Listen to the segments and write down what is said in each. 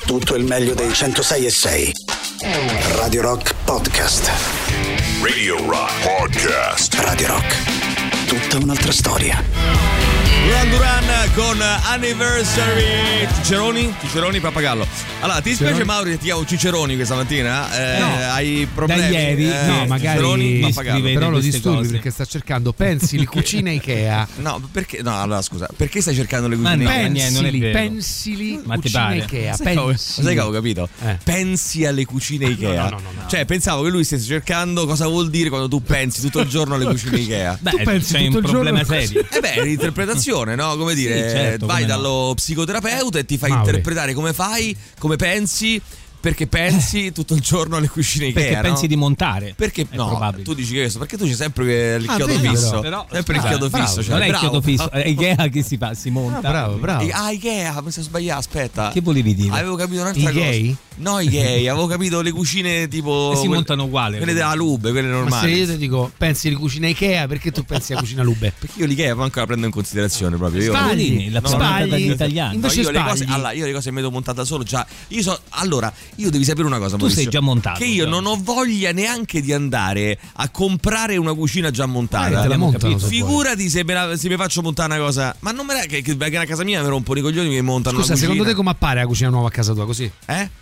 Tutto il meglio dei 106.6. Radio Rock Podcast. Radio Rock Podcast. Radio Rock. Tutta un'altra storia. Duran Duran con Anniversary. Ciceroni Pappagallo. Allora, ti spiace Mauri che ti chiamo Ciceroni questa mattina? No, hai problemi? da ieri no, magari Pappagallo. però lo disturbi cose. perché sta cercando pensili cucina Ikea. No, perché? No, allora scusa, perché stai cercando le cucine Ma Ikea? non è vero. Pensili Ma ti cucina pare? Ikea. Sai che avevo capito? Eh. Pensi alle cucine Ikea. No. Cioè, pensavo che lui stesse cercando cosa vuol dire quando tu pensi tutto il giorno alle cucine Ikea. Beh, Tu pensi c'è tutto un il problema giorno serio. È l'interpretazione, no? Come dire, Sì, certo, vai come dallo psicoterapeuta e ti fai Mauri. interpretare come fai, come pensi, perché pensi tutto il giorno alle cucine Ikea. Perché pensi no? di montare? Perché È no? probabile. Tu dici questo perché tu c'hai sempre il chiodo vero. fisso. Però, sempre il chiodo bravo, fisso. Cioè, non è il bravo. chiodo fisso, è Ikea che si fa, si monta. Bravo. Ikea, mi sono sbagliato, aspetta. Che volevi dire? Avevo capito un'altra I cosa. gay? No, i gay, avevo capito le cucine tipo E si montano uguali. quelle della Lube, quelle Ma se normali. io ti dico pensi di cucina Ikea, perché tu pensi a cucina Lube? Perché io l'Ikea manco la prendo in considerazione proprio. Io Sbagli, la pronuncia dagli italiani. Invece io le cose, sbagli. allora, io le cose mi devo montata solo già. Io devi sapere una cosa, Tu sei Maurizio, già montato. che io non ho voglia neanche di andare a comprare una cucina già montata. te la montano, se Figurati se mi faccio montare una cosa. Ma non me la che vengono a casa mia e mi rompono i coglioni che mi montano Scusa, una cucina. secondo te come appare la cucina nuova a casa tua così?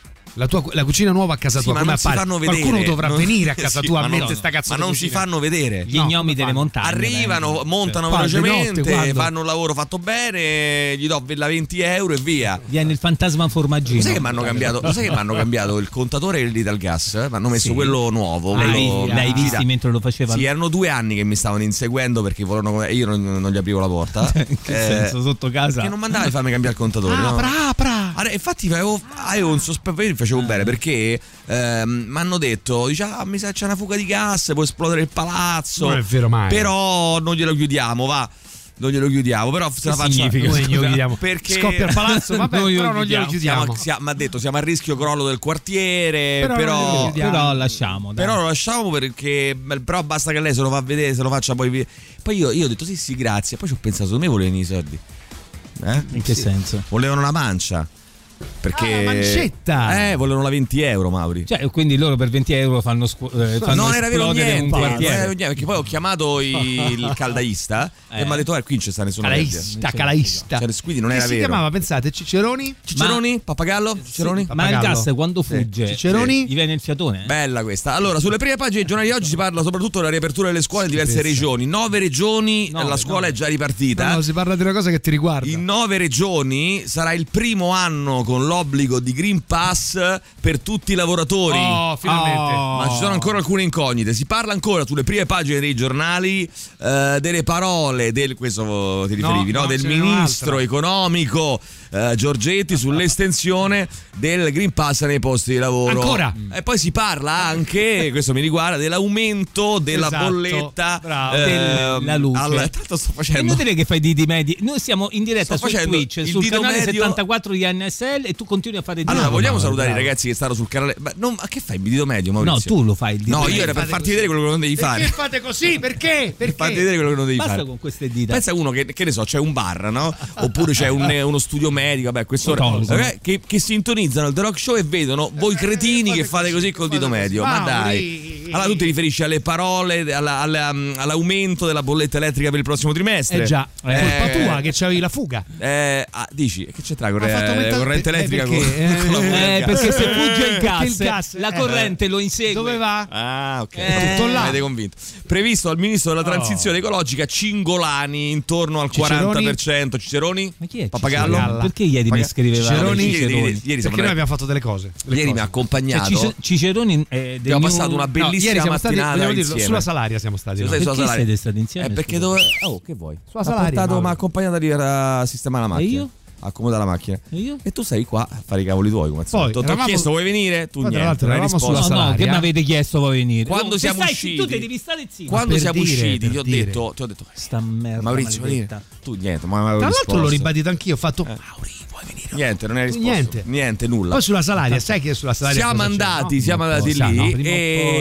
La cucina nuova a casa Sì, tua ma come non si appare? fanno vedere. Qualcuno dovrà Non- venire a casa Sì, tua ma a mettere no, sta cazzo ma di non si cucina. fanno vedere. Gli gnomi delle montagne. Arrivano, montano Quando? Di velocemente, notte, quando? fanno un lavoro fatto bene, gli do la 20 euro e via. Viene il fantasma formaggino. Sai che mi hanno cambiato il contatore dell'Italgas? Mi hanno messo Sì. quello nuovo. L'hai visto gira. mentre lo facevano? Sì, erano 2 anni che mi stavano inseguendo perché volevano. Io non gli aprivo la porta. In che senso? Sotto casa? Che non mandavi a farmi cambiare il contatore. no? Apra. Allora, infatti avevo un sospetto, io facevo bene perché mi hanno detto, mi sa c'è una fuga di gas, può esplodere il palazzo. Non è vero mai. Però non glielo chiudiamo, va. Non glielo chiudiamo, però se la faccia. significa? Noi glielo chiudiamo. Perché Scoppia il palazzo, vabbè, Noi però non glielo chiudiamo. Mi ha detto siamo a rischio crollo del quartiere, Però non glielo però chiudiamo. Però lasciamo. Dai. però lo lasciamo perché però basta che lei se lo fa vedere, se lo faccia poi io ho detto sì grazie, poi ci ho pensato, secondo me volevano i soldi. In che senso? Volevano la mancia. Perché la mancetta! volevano la 20 euro, Mauri. Cioè, quindi loro per 20 euro fanno Non era vero esplodere niente, un non era quartiere. vero niente, perché poi ho chiamato il caldaista e mi ha detto qui non c'è sta nessuna Calaista. Cioè, quindi non Che era si vero. chiamava, pensate, Ciceroni? Ciceroni? Pappagallo? Ciceroni? Sì, Ma il Pappagallo. gas quando Sì. fugge, Ciceroni? gli viene il fiatone? Bella questa. Allora, sulle prime pagine dei giornali di oggi si parla soprattutto della riapertura delle scuole in diverse regioni. 9 regioni, la scuola è già ripartita. No, si parla di una cosa che ti riguarda. In 9 regioni sarà il primo anno con l'obbligo di Green Pass per tutti i lavoratori. Oh, finalmente. Ma ci sono ancora alcune incognite. Si parla ancora sulle prime pagine dei giornali delle parole questo ti riferivi, no? Del ce n'è ministro un'altra. economico Giorgetti sull'estensione del Green Pass nei posti di lavoro. Ancora? E poi si parla anche, questo mi riguarda, dell'aumento della Esatto. bolletta Bravo. Della luce. Tanto sto È facendo. inutile che fai diti medi. Noi siamo in diretta Sto su facendo Twitch, il sul dito canale medio. 74 di NSL e tu continui a fare diti Allora, medi. vogliamo salutare bravo. i ragazzi che stanno sul canale. Ma che fai? Il dito medio, No, Maurizio? tu lo fai il dito No, medio. io era per farti vedere quello che non devi fare. Perché fate così? Perché? Per farti vedere quello che non devi Basta fare. con queste dita. Pensa uno che ne so, c'è un bar, no? Oppure c'è uno studio medico, vabbè, questo che sintonizzano il The Rock Show e vedono voi cretini che fate così col dito medio. Ma dai. Allora tu ti riferisci alle parole, all'aumento della bolletta elettrica per il prossimo trimestre? Già, è colpa tua che c'avevi la fuga. Dici, che c'entra Ha fatto aumentare- corrente elettrica perché? con la bolletta? Perché se fugge il Perché gas, la corrente lo insegue. Dove va? Ah, ok. Tutto là. Mi avete convinto. Previsto al ministro della transizione ecologica Cingolani intorno al Ciceroni? 40%. Ciceroni? Ma chi è Pappagallo? Ciceroni? Perché ieri mi scriveva Ciceroni? Ieri Perché siamo noi abbiamo fatto delle cose. Ieri mi ha accompagnato. Ciceroni Abbiamo passato una No, bellissima ieri siamo stati, mattinata vogliamo dirlo, insieme. sulla Salaria siamo stati. Siamo no? stati sulla Perché Salaria. siete stati insieme? Perché scusa? dove. Oh, che vuoi? Sulla Salaria, Mi Mauro. ha accompagnato ad arrivare a sistemare la macchina. E io? Accomodare la macchina. E io? E tu sei qua a fare i cavoli tuoi. Come al Poi, solito. Ti ho eravamo- chiesto vuoi venire? Tu Poi, tra niente. l'altro, Non hai eravamo risposto. sulla No, Salaria. che mi avete chiesto vuoi venire? Quando Se siamo stai usciti- zitto, te devi stare zitto. Quando per siamo dire, usciti per ti ho dire. detto Sta merda Maurizio, maledetta. tu niente, ma avevo Tra l'altro risposto. l'ho ribadito anch'io, ho fatto Mauri, vuoi venire? Niente, non hai risposto. Niente. Nulla. Poi sulla Salaria, sai che sulla Salaria Siamo cosa c'è, andati, no? siamo andati Cosa, lì no? Prima o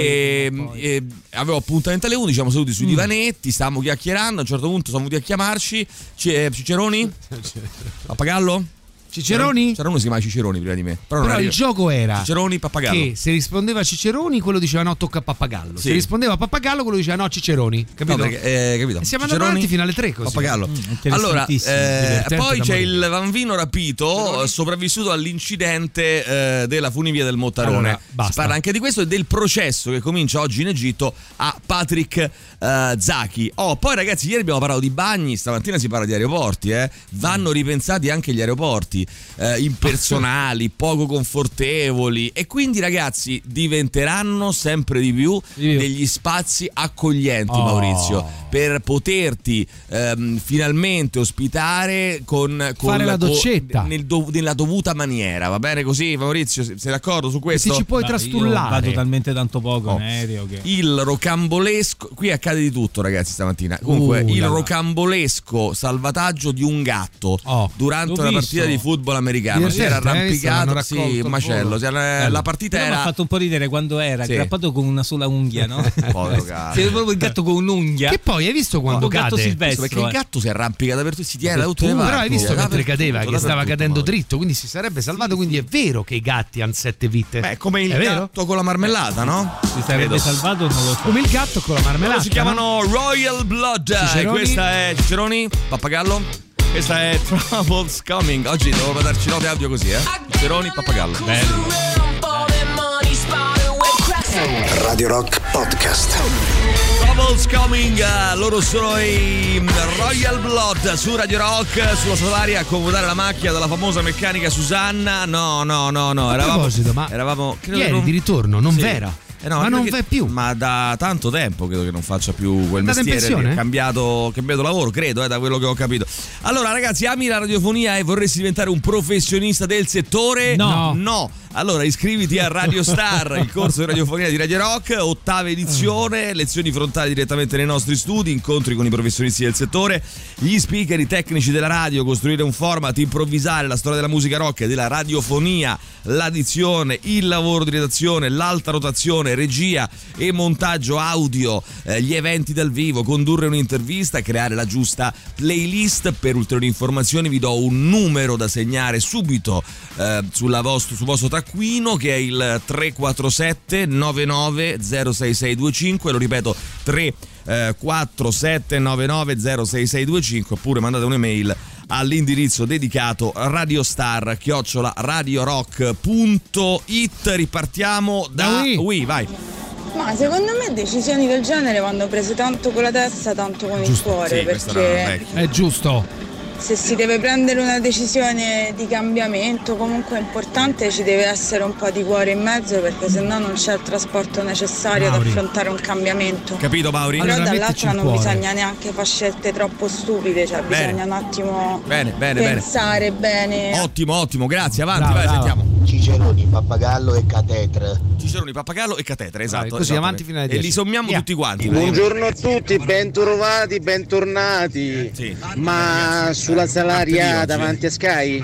e, poi. e avevo appuntamento alle 11, siamo seduti sui divanetti, stavamo chiacchierando, a un certo punto sono venuti a chiamarci Ciceroni? Pappagallo? Ciceroni? C'era uno che si chiamava Ciceroni prima di me. Però il gioco era Ciceroni, Pappagallo. che se rispondeva Ciceroni, quello diceva no, tocca a Pappagallo. Sì. Se rispondeva Pappagallo, quello diceva no, Ciceroni. Capito? No, perché, capito. E siamo andati avanti fino alle 3 così. Pappagallo. Allora, poi c'è il bambino rapito, sopravvissuto all'incidente della funivia del Mottarone. Allora, basta. Si parla anche di questo e del processo che comincia oggi in Egitto a Patrick Zaki. Poi ragazzi, ieri abbiamo parlato di bagni, stamattina si parla di aeroporti. Vanno ripensati anche gli aeroporti, impersonali, poco confortevoli, e quindi ragazzi diventeranno sempre di più degli spazi accoglienti, Maurizio, per poterti finalmente ospitare con fare la doccetta nella dovuta maniera, va bene così Maurizio? Sei d'accordo su questo? E se ci puoi trastullare. Io vado talmente tanto poco in aereo che... Il rocambolesco, qui accade di tutto ragazzi stamattina, comunque il rocambolesco salvataggio di un gatto durante una partita di football americano. Si era arrampicato, sì, un macello. La partita mi ha fatto un po' ridere quando era aggrappato con una sola unghia, no? Povero gatto. Sei proprio il gatto con un'unghia. Che poi hai visto quando cade? Gatto silvestre, perché il gatto si arrampica dappertutto, si tiene da tutte le parti. Però hai visto mentre cadeva che stava cadendo dritto, quindi si sarebbe salvato. Quindi è vero che i gatti hanno 7 vite. Beh, come il gatto con la marmellata, no? Si sarebbe salvato, non lo so. Come il gatto con la marmellata. Loro si chiamano Royal Blood. E questa è Ciceroni, Pappagallo. Questa è Trouble's Coming. Oggi devo darci note audio così, Ciceroni, Pappagallo. Bello. Radio Rock Podcast. Trouble's Coming, loro sono i Royal Blood su Radio Rock, sulla Salaria, a accomodare la macchina della famosa meccanica Susanna. No. A proposito, eravamo ieri di ritorno, non vera. No, ma non va più. Ma da tanto tempo credo che non faccia più quel mestiere. È cambiato lavoro, credo, da quello che ho capito. Allora, ragazzi, ami la radiofonia e vorresti diventare un professionista del settore? No. Allora iscriviti a Radio Star, il corso di radiofonia di Radio Rock, 8ª edizione, lezioni frontali direttamente nei nostri studi, incontri con i professionisti del settore, gli speaker, i tecnici della radio, costruire un format, improvvisare la storia della musica rock e della radiofonia, l'addizione, il lavoro di redazione, l'alta rotazione, regia e montaggio audio, gli eventi dal vivo, condurre un'intervista, creare la giusta playlist. Per ulteriori informazioni vi do un numero da segnare subito sul vostro taccuino, che è il 347 99 06625, lo ripeto 347 99 06625, oppure mandate un'email all'indirizzo dedicato radiostar@radiorock.it. Ripartiamo da vai. Ma secondo me decisioni del genere vanno prese tanto con la testa, tanto con il cuore, perché è giusto. Se si deve prendere una decisione di cambiamento comunque importante, ci deve essere un po' di cuore in mezzo, perché sennò non c'è il trasporto necessario ad affrontare un cambiamento. Capito, Mauri? Però allora, dall'altra non bisogna neanche fare scelte troppo stupide, cioè bisogna un attimo pensare bene. Ottimo, grazie, avanti, vai, sentiamo. Ciceroni, Pappagallo e Catetre. Ciceroni, Pappagallo e Catetre, esatto. Così avanti fino alle 10. E li sommiamo tutti quanti. Buongiorno a tutti, bentrovati, bentornati. Sì. Ma sulla Salaria davanti a Sky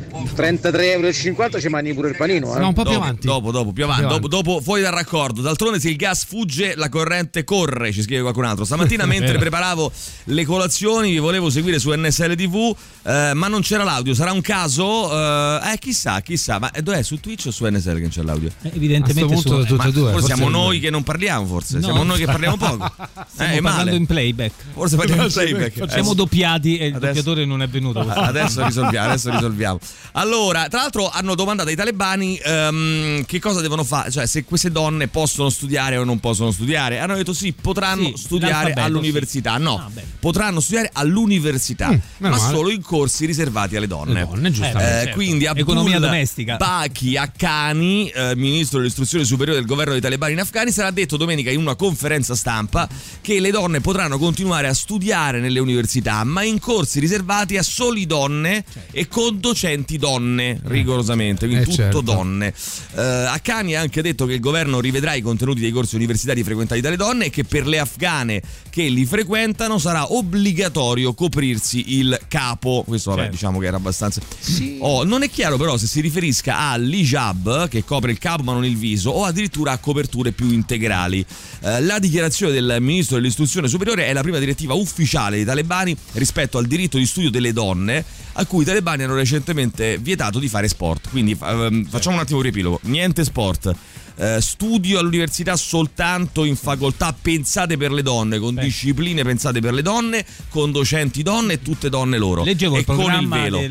33,50 € ci mangi pure il panino. No, un po' più avanti. Dopo fuori dal raccordo. D'altronde, se il gas fugge, la corrente corre, ci scrive qualcun altro. Stamattina mentre preparavo le colazioni vi volevo seguire su NSL TV, ma non c'era l'audio. Sarà un caso? Chissà. Ma dov'è? Su Twitch o su NSL che non c'è l'audio? Evidentemente su tutte e due. Forse siamo noi che non parliamo, forse. No. Siamo noi che parliamo poco. Stiamo parlando in playback. Forse parliamo in playback. Siamo doppiati e il doppiatore non è venuto. Adesso risolviamo. Allora, tra l'altro hanno domandato ai talebani che cosa devono fare, cioè se queste donne possono studiare o non possono studiare. Hanno detto sì, potranno studiare all'università. Potranno studiare all'università, ma solo in corsi riservati alle donne. Giustamente. Quindi economia domestica. Baki Haqqani, ministro dell'istruzione superiore del governo dei talebani in Afghanistan, ha detto domenica in una conferenza stampa che le donne potranno continuare a studiare nelle università, ma in corsi riservati a soli donne e con docenti donne, rigorosamente, quindi tutto donne. Haqqani ha anche detto che il governo rivedrà i contenuti dei corsi universitari frequentati dalle donne e che per le afghane che li frequentano sarà obbligatorio coprirsi il capo. Questo diciamo che era abbastanza non è chiaro però se si riferisca all'hijab, che copre il capo ma non il viso, o addirittura a coperture più integrali. La dichiarazione del ministro dell'istruzione superiore è la prima direttiva ufficiale dei talebani rispetto al diritto di studio delle donne. a cui i talebani hanno recentemente vietato di fare sport. Quindi facciamo un attimo un riepilogo. Niente sport. Studio all'università soltanto in facoltà pensate per le donne, con discipline pensate per le donne, con docenti donne e tutte donne loro. Leggevo il programma con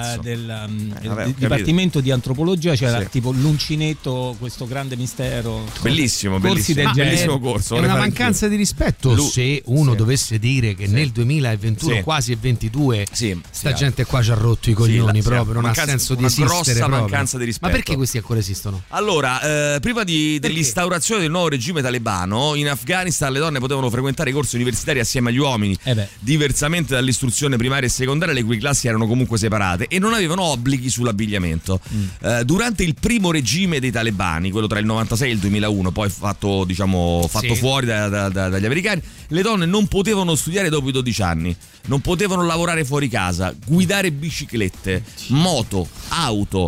del Dipartimento di Antropologia, c'era tipo l'uncinetto, questo grande mistero. Bellissimo, bellissimo corso. È una mancanza di rispetto se uno dovesse dire che nel 2021 quasi e 22 sta gente qua ci ha rotto i coglioni proprio, non ha senso di esistere. Una grossa mancanza di rispetto. Ma perché questi ancora esistono? Allora, prima dell'instaurazione del nuovo regime talebano, in Afghanistan le donne potevano frequentare i corsi universitari assieme agli uomini, diversamente dall'istruzione primaria e secondaria, le cui classi erano comunque separate, e non avevano obblighi sull'abbigliamento. Durante il primo regime dei talebani, quello tra il 96 e il 2001, poi fatto fuori dagli americani, le donne non potevano studiare dopo i 12 anni, non potevano lavorare fuori casa, guidare biciclette, moto, auto,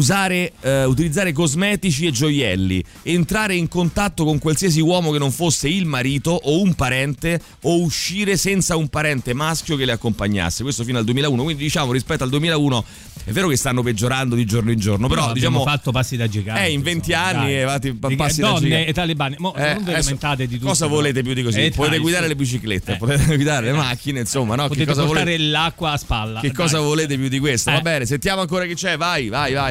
utilizzare cosmetici e gioielli, entrare in contatto con qualsiasi uomo che non fosse il marito o un parente, o uscire senza un parente maschio che le accompagnasse. Questo fino al 2001. Quindi diciamo, rispetto al 2001 è vero che stanno peggiorando di giorno in giorno, però abbiamo fatto passi da gigante. In 20 anni passi da donne gigante. e talebani. Non vi lamentate di tutto. Cosa volete più di così? Potete guidare le biciclette, potete guidare le macchine, insomma, no? Potete portare l'acqua a spalla. Che cosa volete più di questo? Va bene, sentiamo ancora chi c'è. Vai.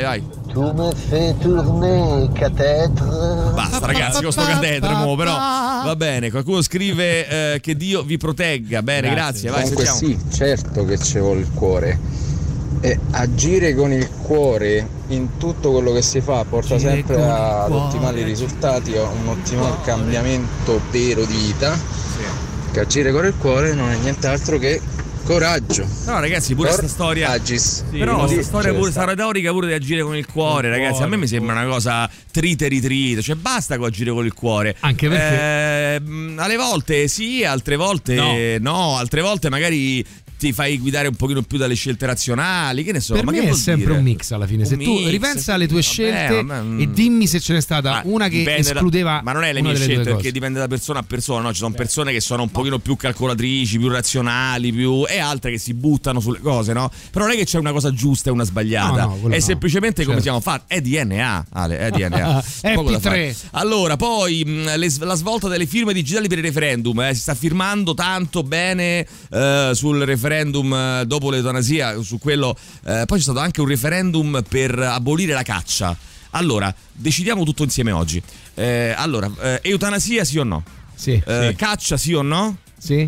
Tu mi fai tourner catetre. Basta ragazzi, con sto catetre però va bene. Qualcuno scrive che Dio vi protegga. Bene, grazie. Vai, comunque sentiamo. sì, certo che ci vuole il cuore, e agire con il cuore in tutto quello che si fa porta sempre ad ottimali risultati, a un ottimo cambiamento vero di vita. Che agire con il cuore non è nient'altro che coraggio. No ragazzi, pure questa storia però questa storia pure sarà retorica pure di agire con il cuore, ragazzi. A me sembra una cosa trite ritrita, cioè basta con agire con il cuore. Anche perché alle volte sì, altre volte no, altre volte magari ti fai guidare un pochino più dalle scelte razionali, che ne so. Per ma me che è sempre dire? un mix alla fine. Se tu ripensa alle tue scelte e dimmi se ce n'è stata una che escludeva. Ma non è le mie scelte, perché dipende da persona a persona, no? Ci sono persone che sono un pochino più calcolatrici, più razionali, e altre che si buttano sulle cose, no? Però non è che c'è una cosa giusta e una sbagliata, è semplicemente come siamo fatti, è DNA, Ale, è DNA. Poco da fare. Allora, poi la svolta delle firme digitali per il referendum, si sta firmando tanto bene sul referendum dopo l'eutanasia, su quello. Poi c'è stato anche un referendum per abolire la caccia. Allora, decidiamo tutto insieme oggi. Eutanasia sì o no? Sì. Caccia sì o no? Sì.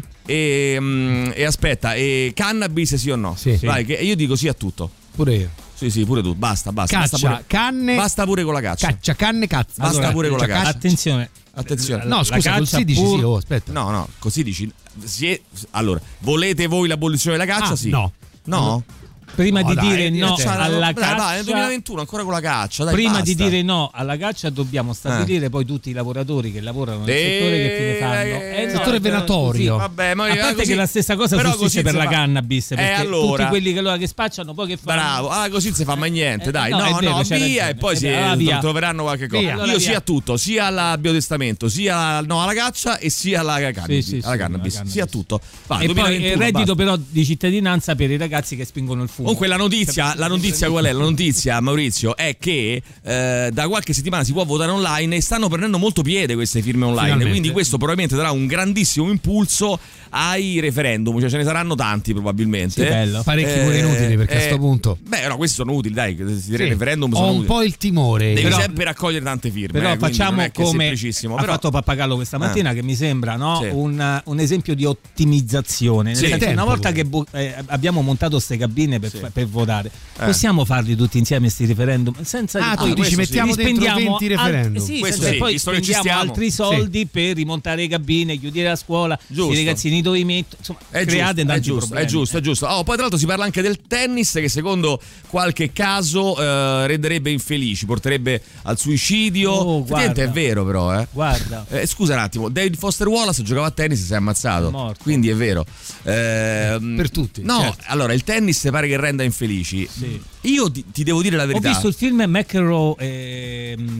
E aspetta, cannabis sì o no? Sì. Vai, che io dico sì a tutto. Pure io. Sì, pure tu. Basta. Caccia, basta pure, canne. Basta pure con la caccia. Caccia, canne, cazzo. Basta pure con la caccia. Attenzione. No, scusa, così dici sì, aspetta. No, così dici. Allora, volete voi l'abolizione della caccia? Sì. No. Prima di dire no alla caccia, dai, nel 2021 ancora con la caccia, dai, prima basta. di dire no alla caccia dobbiamo stabilire poi tutti i lavoratori che lavorano nel settore che fine fanno. Settore venatorio. Vabbè, ma a parte che la stessa cosa succede per la cannabis, perché allora, tutti quelli che spacciano poi che fanno. Bravo, così non si fa mai niente, dai. No, via ragione. e poi via. troveranno qualche cosa. Allora, io sia a tutto, sia al biotestamento, sia alla caccia e sia alla cannabis. Alla cannabis, sia a tutto. E poi il reddito però di cittadinanza per i ragazzi che spingono il fumo. Comunque la notizia qual è? La notizia, Maurizio, è che da qualche settimana si può votare online e stanno prendendo molto piede queste firme online. Finalmente. Quindi questo probabilmente darà un grandissimo impulso ai referendum, cioè ce ne saranno tanti probabilmente. Sì, bello. Parecchi pure inutili, perché a sto punto. Questi sono utili, dai, referendum sono utili. Ho un po' il timore. Devi sempre raccogliere tante firme. Però facciamo come ha fatto Pappagallo questa mattina, che mi sembra un esempio di ottimizzazione. Nel senso, una volta che abbiamo montato queste cabine per votare, possiamo farli tutti insieme questi referendum senza tu dici mettiamo dentro 20 referendum. Poi spendiamo altri soldi per rimontare le cabine, chiudere la scuola, i ragazzini dove metto, insomma, create tanti problemi. È giusto. Poi tra l'altro si parla anche del tennis, che secondo qualche caso renderebbe infelici, porterebbe al suicidio. Effettivamente è vero, però guarda, scusa un attimo, David Foster Wallace giocava a tennis e si è ammazzato, quindi è vero. Per tutti. Allora il tennis pare che renda infelici. Io ti devo dire la verità. Ho visto il film McEnroe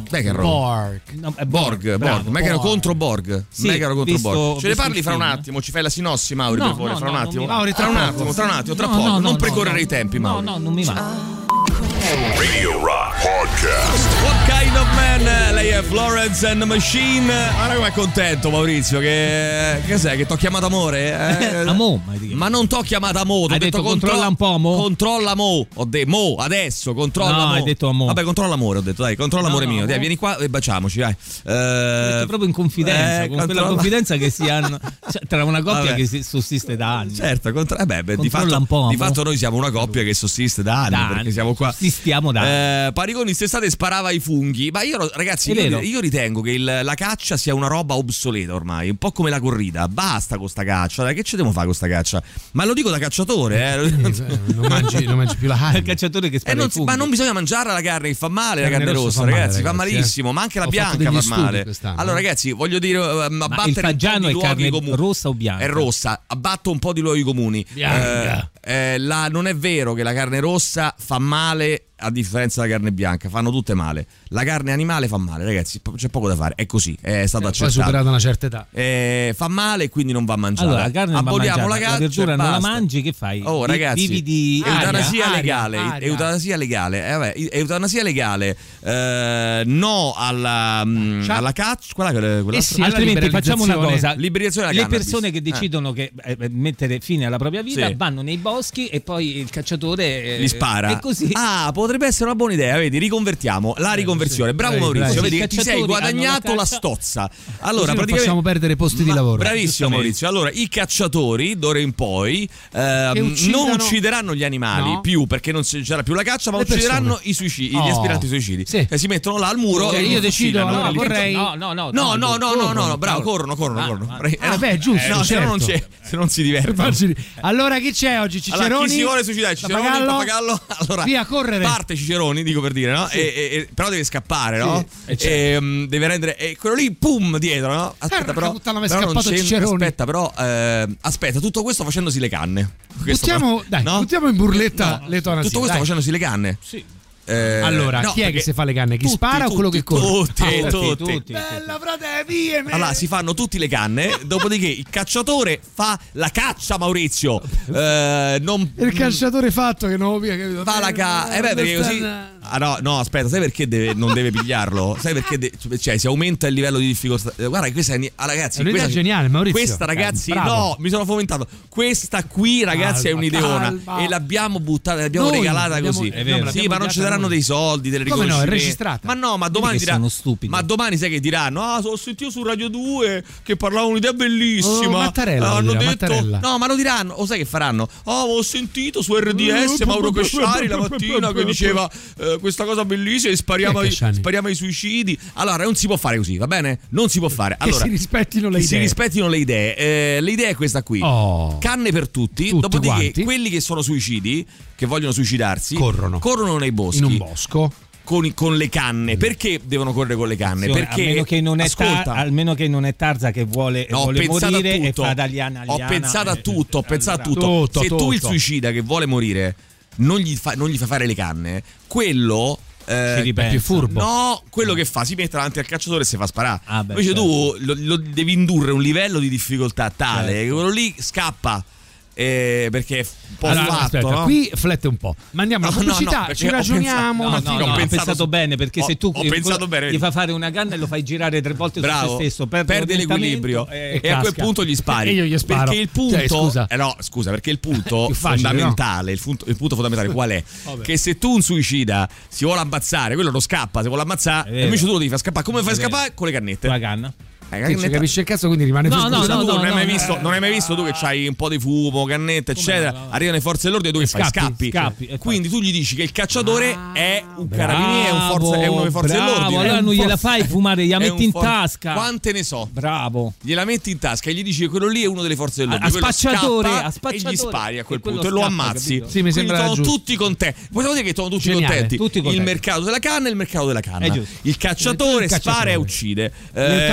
Beh, che Borg. No, Borg. Megaro contro Borg. Sì, Megaro contro Borg. Ce ne parli fra un film. attimo? Ci fai la sinossi, Mauri, No, per favore? no, Fra un no, attimo. Mauri, tra un attimo, tra poco. Non precorrere i tempi, Mauri. No, non mi va. Radio Rock Podcast. What Kind of Man? Lei è Florence and the Machine. Guarda com'è contento Maurizio. Che sai? Che t'ho chiamato amore? Amo. Ma non t'ho chiamato amo. Hai detto controlla un po' amo? Controlla mo. Ho detto mo adesso. Controlla mo. Hai detto amo. Vabbè, controlla amore. Ho detto dai, controlla amore mio. Dai, vieni qua e baciamoci. Dai. Ho detto proprio in confidenza. Con quella confidenza che si hanno tra una coppia che sussiste da anni. Certo, di fatto noi siamo una coppia che sussiste da anni. Perché siamo qua. Stiamo da Parigoni quest'estate sparava i funghi. Ma io, ragazzi, io ritengo che la caccia sia una roba obsoleta ormai, un po' come la corrida. Basta con sta caccia, dai, che ci devo fare con sta caccia? Ma lo dico da cacciatore, non mangi più la carne. Il cacciatore che spara i funghi. Ma non bisogna mangiare la carne che fa male, la carne rossa, ragazzi, fa malissimo, ma anche la bianca fa male. Allora, ragazzi, voglio dire, abbattere il fagiano un po' è di luoghi carne comuni. rossa o bianca? È rossa, abbatto un po' di luoghi comuni. Bianca. Non è vero che la carne rossa fa male a differenza della carne bianca, fanno tutte male. La carne animale fa male, ragazzi, c'è poco da fare, è così, è stato accettato. Poi superata una certa età. Fa male e quindi non va mangiata. Allora, la carne non va mangiata, la verdura non la mangi, che fai? Oh, ragazzi, vivi di eutanasia legale. Eutanasia legale. No alla caccia. Altrimenti facciamo una cosa: liberazione della le persone che decidono che mettere fine alla propria vita vanno nei boschi e poi il cacciatore li spara. E così. Potrebbe essere una buona idea, vedi, riconvertiamo la riconversione. Bravo Maurizio, vedi che ti sei guadagnato la stozza. Allora, praticamente facciamo perdere posti di lavoro. Bravissimo Maurizio. Allora, i cacciatori d'ora in poi non uccideranno gli animali più, perché non c'era più la caccia, ma uccideranno gli aspiranti suicidi. Si mettono là al muro e io decido, allora vorrei No, bravo, corrono. Vabbè, giusto, se non si divertono. Allora chi c'è oggi? Ciceroni? Allora, chi si vuole suicidare? Ciceroni, Pappagallo? Allora, via, correre. Parte Ciceroni, dico per dire, no? Però deve scappare, no? Deve rendere quello lì, pum, dietro, no? Aspetta, però aspetta, tutto questo facendosi le canne. Buttiamo in burletta l'eutanasia. Tutto questo facendosi le canne. Sì. Allora, chi è che si fa le canne? Chi spara o quello che corre? Tutti. Bella frate, via. Allora, si fanno tutti le canne, dopodiché il cacciatore fa la caccia, Maurizio. Il cacciatore fatto che non lo fa la caccia. Perché così. No, aspetta, sai perché non deve pigliarlo? Sai perché si aumenta il livello di difficoltà. Guarda, questa ragazzi, questa è geniale, Maurizio. Questa, ragazzi, mi sono fomentato. Questa qui, ragazzi, è un'ideona e l'abbiamo buttata, l'abbiamo regalata così. Sì, ma non ci daranno dei soldi, delle riconoscimenti. No, è registrata. Ma domani diranno. Ma domani sai che diranno? Ho sentito su Radio 2 che parlavano un'idea bellissima. Mattarella, hanno detto. Mattarella. No, ma lo diranno. O sai che faranno? Ho sentito su RDS Mauro Pesciari la mattina che diceva questa cosa bellissima e spariamo ai suicidi. Allora, non si può fare così, va bene? Non si può fare. Allora, che si rispettino le idee. L'idea è questa qui. Canne per tutti. Dopodiché quelli che sono suicidi, che vogliono suicidarsi, corrono nei boschi. In un bosco. Con le canne. Perché devono correre con le canne? Perché almeno che non è Tarza che vuole morire e fa da liana. Ho pensato a tutto. Se tu il suicida che vuole morire non gli fa fare le canne, quello è più furbo. No, quello che fa si mette davanti al cacciatore e si fa sparare. Invece tu lo devi indurre un livello di difficoltà tale che quello lì scappa. Perché è un po' fatto, no? Qui flette un po'. Ma andiamo alla pubblicità, ci ragioniamo. Ho pensato bene, perché se tu gli fai fare una canna e lo fai girare 3 volte su se stesso, perde l'equilibrio e a quel punto gli spari. E io gli sparo. Perché il punto perché il punto fondamentale, il punto fondamentale qual è? Che se tu un suicida si vuole ammazzare, quello non scappa, si vuole ammazzare, e invece tu lo devi far scappare. Come fai a scappare? Con le cannette. La canna. Capisci il cazzo, quindi rimane non hai mai visto tu che c'hai un po' di fumo, cannetta, eccetera. Arrivano le forze dell'ordine e tu che fai? Scappi. Quindi tu gli dici che il cacciatore è un carabiniere, è uno delle forze dell'ordine. Allora non gliela fai fumare, gliela metti in tasca. Quante ne so? Bravo. Gliela metti in tasca e gli dici che quello lì è uno delle forze dell'ordine. A spacciatore. E gli spari a quel punto e lo ammazzi. Sì, mi sembra sono tutti contenti. Possiamo dire che sono tutti contenti. Il mercato della canna e il mercato della canna. Il cacciatore spara e uccide. L'eutanasia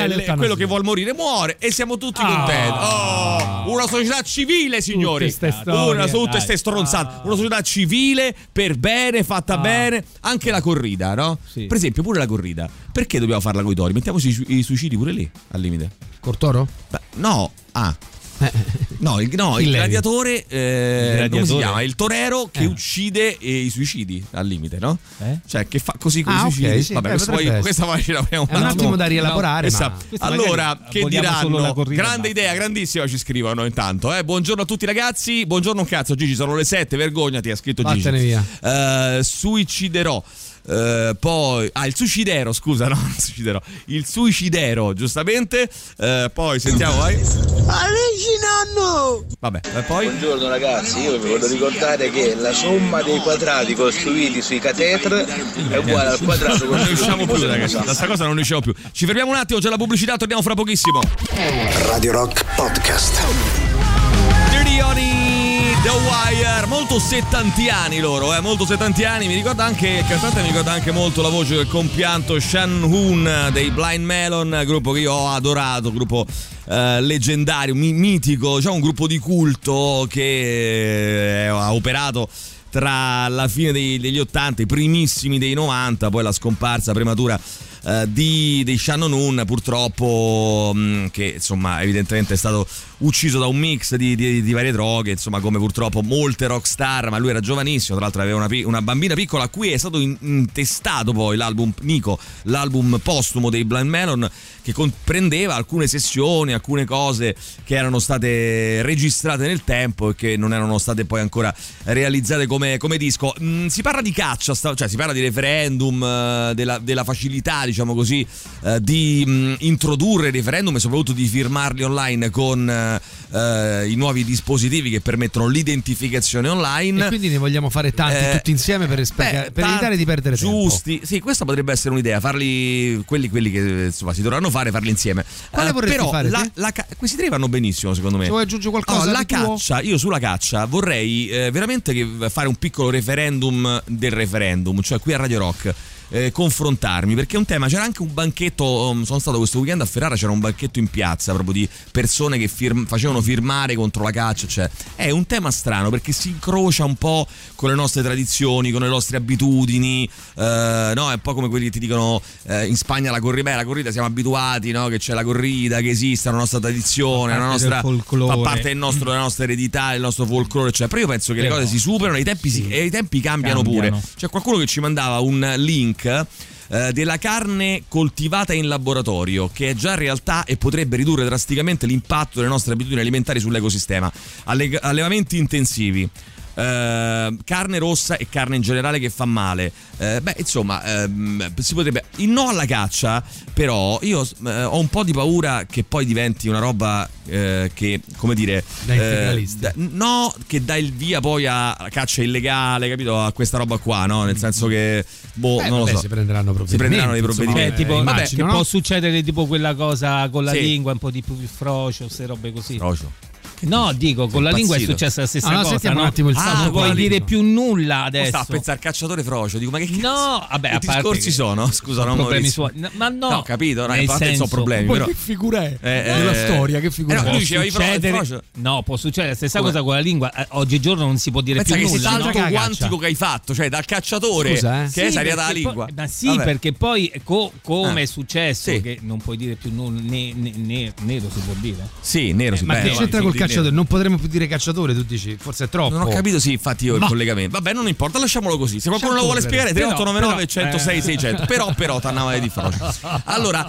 quello che vuol morire muore e siamo tutti contenti. Una società civile, signori. Tutte ste stronzate. Una società civile, per bene, fatta bene. Anche la corrida, no? Sì. Per esempio, pure la corrida. Perché dobbiamo farla coi tori? Mettiamoci i suicidi pure lì, al limite. Cortoro? No, No, il gladiatore, come si chiama? Il torero che uccide i suicidi al limite, no? Cioè che fa così con i suicidi. Okay, sì, vabbè, questa poi ce l'abbiamo un attimo da rielaborare. Allora, che diranno? Grande idea, grandissima, ci scrivono intanto. Buongiorno a tutti ragazzi. Buongiorno un cazzo, Gigi, sono le 7, vergognati, ha scritto Gigi. Vattene via. Suiciderò. Poi il suicidero, scusa, no, il suicidero, giustamente. Poi sentiamo, vai. Vabbè, poi. Buongiorno ragazzi, io vi voglio ricordare che la somma dei quadrati costruiti sui cateter è uguale al quadrato non riusciamo più, ragazzi. Da sta cosa non riusciamo più. Ci fermiamo un attimo, c'è la pubblicità, torniamo fra pochissimo. Radio Rock Podcast. The Wire, molto settantiani loro, molto settantiani. Mi ricorda anche il cantante, mi ricorda anche molto la voce del compianto Shan Hoon dei Blind Melon, gruppo che io ho adorato, gruppo leggendario, mitico, diciamo un gruppo di culto che ha operato tra la fine degli 80, i primissimi dei 90, poi la scomparsa prematura di Shannon Hoon, purtroppo, che insomma evidentemente è stato ucciso da un mix di varie droghe, insomma, come purtroppo molte rockstar, ma lui era giovanissimo, tra l'altro aveva una bambina piccola a cui è stato intestato poi l'album Nico, l'album postumo dei Blind Melon, che comprendeva alcune sessioni, alcune cose che erano state registrate nel tempo e che non erano state poi ancora realizzate come disco. Si parla di caccia, cioè si parla di referendum, della facilità, diciamo così, di introdurre referendum e soprattutto di firmarli online con i nuovi dispositivi che permettono l'identificazione online. E quindi ne vogliamo fare tanti tutti insieme per evitare di perdere giusti. tempo. Sì, questa potrebbe essere un'idea, farli quelli che insomma si dovranno farli insieme. Quale vorresti però fare? Questi tre vanno benissimo, secondo me. Ci vuoi aggiungere qualcosa? La caccia, io sulla caccia vorrei veramente fare un piccolo referendum del referendum, cioè qui a Radio Rock. Confrontarmi, perché è un tema. C'era anche un banchetto, sono stato questo weekend a Ferrara, c'era un banchetto in piazza proprio di persone che facevano firmare contro la caccia, cioè è un tema strano perché si incrocia un po' con le nostre tradizioni, con le nostre abitudini, no? È un po' come quelli che ti dicono in Spagna la corrida siamo abituati, no? Che c'è la corrida, che esiste la nostra tradizione, la nostra fa parte della nostra eredità, del nostro folklore, cioè. Però io penso che le cose si superano, i tempi cambiano pure. C'è qualcuno che ci mandava un link della carne coltivata in laboratorio, che è già realtà e potrebbe ridurre drasticamente l'impatto delle nostre abitudini alimentari sull'ecosistema. Allevamenti intensivi, carne rossa e carne in generale che fa male, si potrebbe. Il no alla caccia, però io ho un po' di paura che poi diventi una roba che, come dire, no, che dà il via poi a caccia illegale, capito? A questa roba qua, no? Nel senso che non lo so, si prenderanno dei provvedimenti. Tipo, immagino, che può succedere tipo quella cosa con la lingua, un po' di più frocio, queste robe così. No, dico, con la lingua è successa la stessa cosa. Sentiamo un attimo il non puoi dire più nulla adesso. Sta a pensare al cacciatore frocio, dico, ma che cazzo? No, vabbè, a parte discorsi sono, scusa, non problemi suoi. Ma no. No, capito, a parte sono problemi, però che figura è della storia, che figura lui diceva frocio. No, può succedere la stessa cosa con la lingua. Oggigiorno non si può dire più nulla. Pensa che salto quantico che hai fatto, cioè dal cacciatore che è arrivata la lingua. Ma sì, perché poi come è successo che non puoi dire più nulla, nero si può dire? Sì, nero si può dire. Ma che c'entra col cacciatore? Non potremmo più dire cacciatore, tu dici, forse è troppo. Non ho capito, sì, infatti io il collegamento. Vabbè, non importa, lasciamolo così. Se qualcuno lo vuole spiegare, 3899 106 600. Però t'annava di frocio. Allora,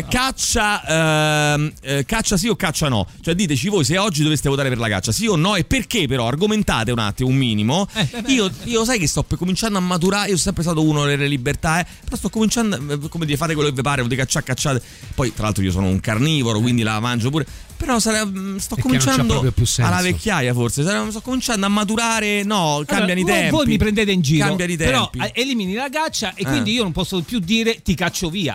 caccia sì o caccia no? Cioè diteci voi se oggi doveste votare per la caccia, sì o no, e perché. Però argomentate un attimo, un minimo. Io sai che sto cominciando a maturare. Io sono sempre stato uno delle libertà, però sto cominciando, come dire, fate quello che vi pare, volete cacciate. Poi tra l'altro io sono un carnivoro, quindi la mangio pure. Però sto cominciando alla vecchiaia, forse sto cominciando a maturare. No, cambiano i tempi. Voi mi prendete in giro, cambiano i tempi. Però elimini la caccia e quindi io non posso più dire ti caccio via.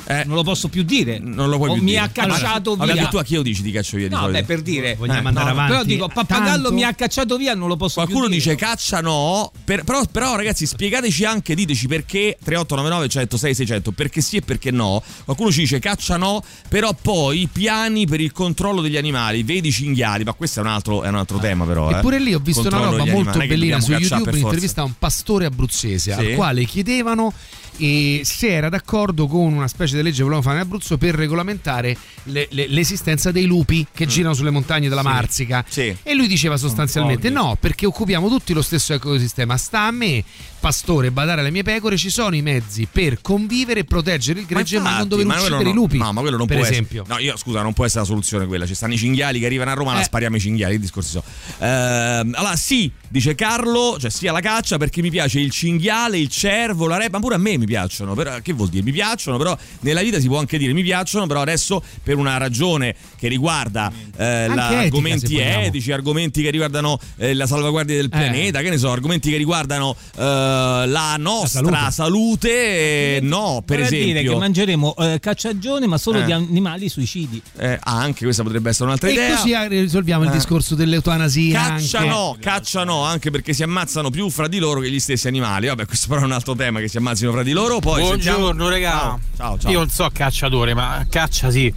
non lo posso più dire. Non lo puoi più mi dire. ha cacciato via. Vabbè, tu a chi lo dici ti caccio via di solito? Beh, per dire vogliamo andare avanti. Però dico Pappagallo mi ha cacciato via, non lo posso Qualcuno più dire. dice caccia no, però ragazzi spiegateci anche, diteci perché 3899 106 600, perché sì e perché no. Qualcuno ci dice caccia no, però poi piani per il controllo degli animali, vedi cinghiali, ma questo è un altro tema però. Eppure lì ho visto una roba molto bellina su YouTube, un'intervista a un pastore abruzzese al quale chiedevano se era d'accordo con una specie di legge che volevano fare in Abruzzo per regolamentare l'esistenza dei lupi che girano sulle montagne della Marsica, e lui diceva sostanzialmente no, perché occupiamo tutti lo stesso ecosistema, sta a me pastore badare alle mie pecore, ci sono i mezzi per convivere e proteggere il gregge, ma non dover uccidere i lupi. No, ma quello non per può esempio. No, io scusa, non può essere la soluzione quella. Ci stanno i cinghiali che arrivano a Roma, la spariamo i cinghiali, i discorsi so. Allora sì, dice Carlo, cioè sì alla caccia perché mi piace il cinghiale, il cervo, la repa, pure a me mi piacciono. Però, che vuol dire? Mi piacciono, però nella vita si può anche dire mi piacciono, però adesso per una ragione che riguarda argomenti etici, argomenti che riguardano la salvaguardia del pianeta, che ne so, argomenti che riguardano la nostra salute, no, per esempio. Dire che mangeremo cacciagione, ma solo di animali suicidi. Anche questa potrebbe essere un'altra idea. E così risolviamo il discorso dell'eutanasia. Caccia no, anche perché si ammazzano più fra di loro che gli stessi animali. Vabbè, questo però è un altro tema, che si ammazzino fra di loro. Poi buongiorno regà. Ciao. Io non so cacciatore, ma caccia sì.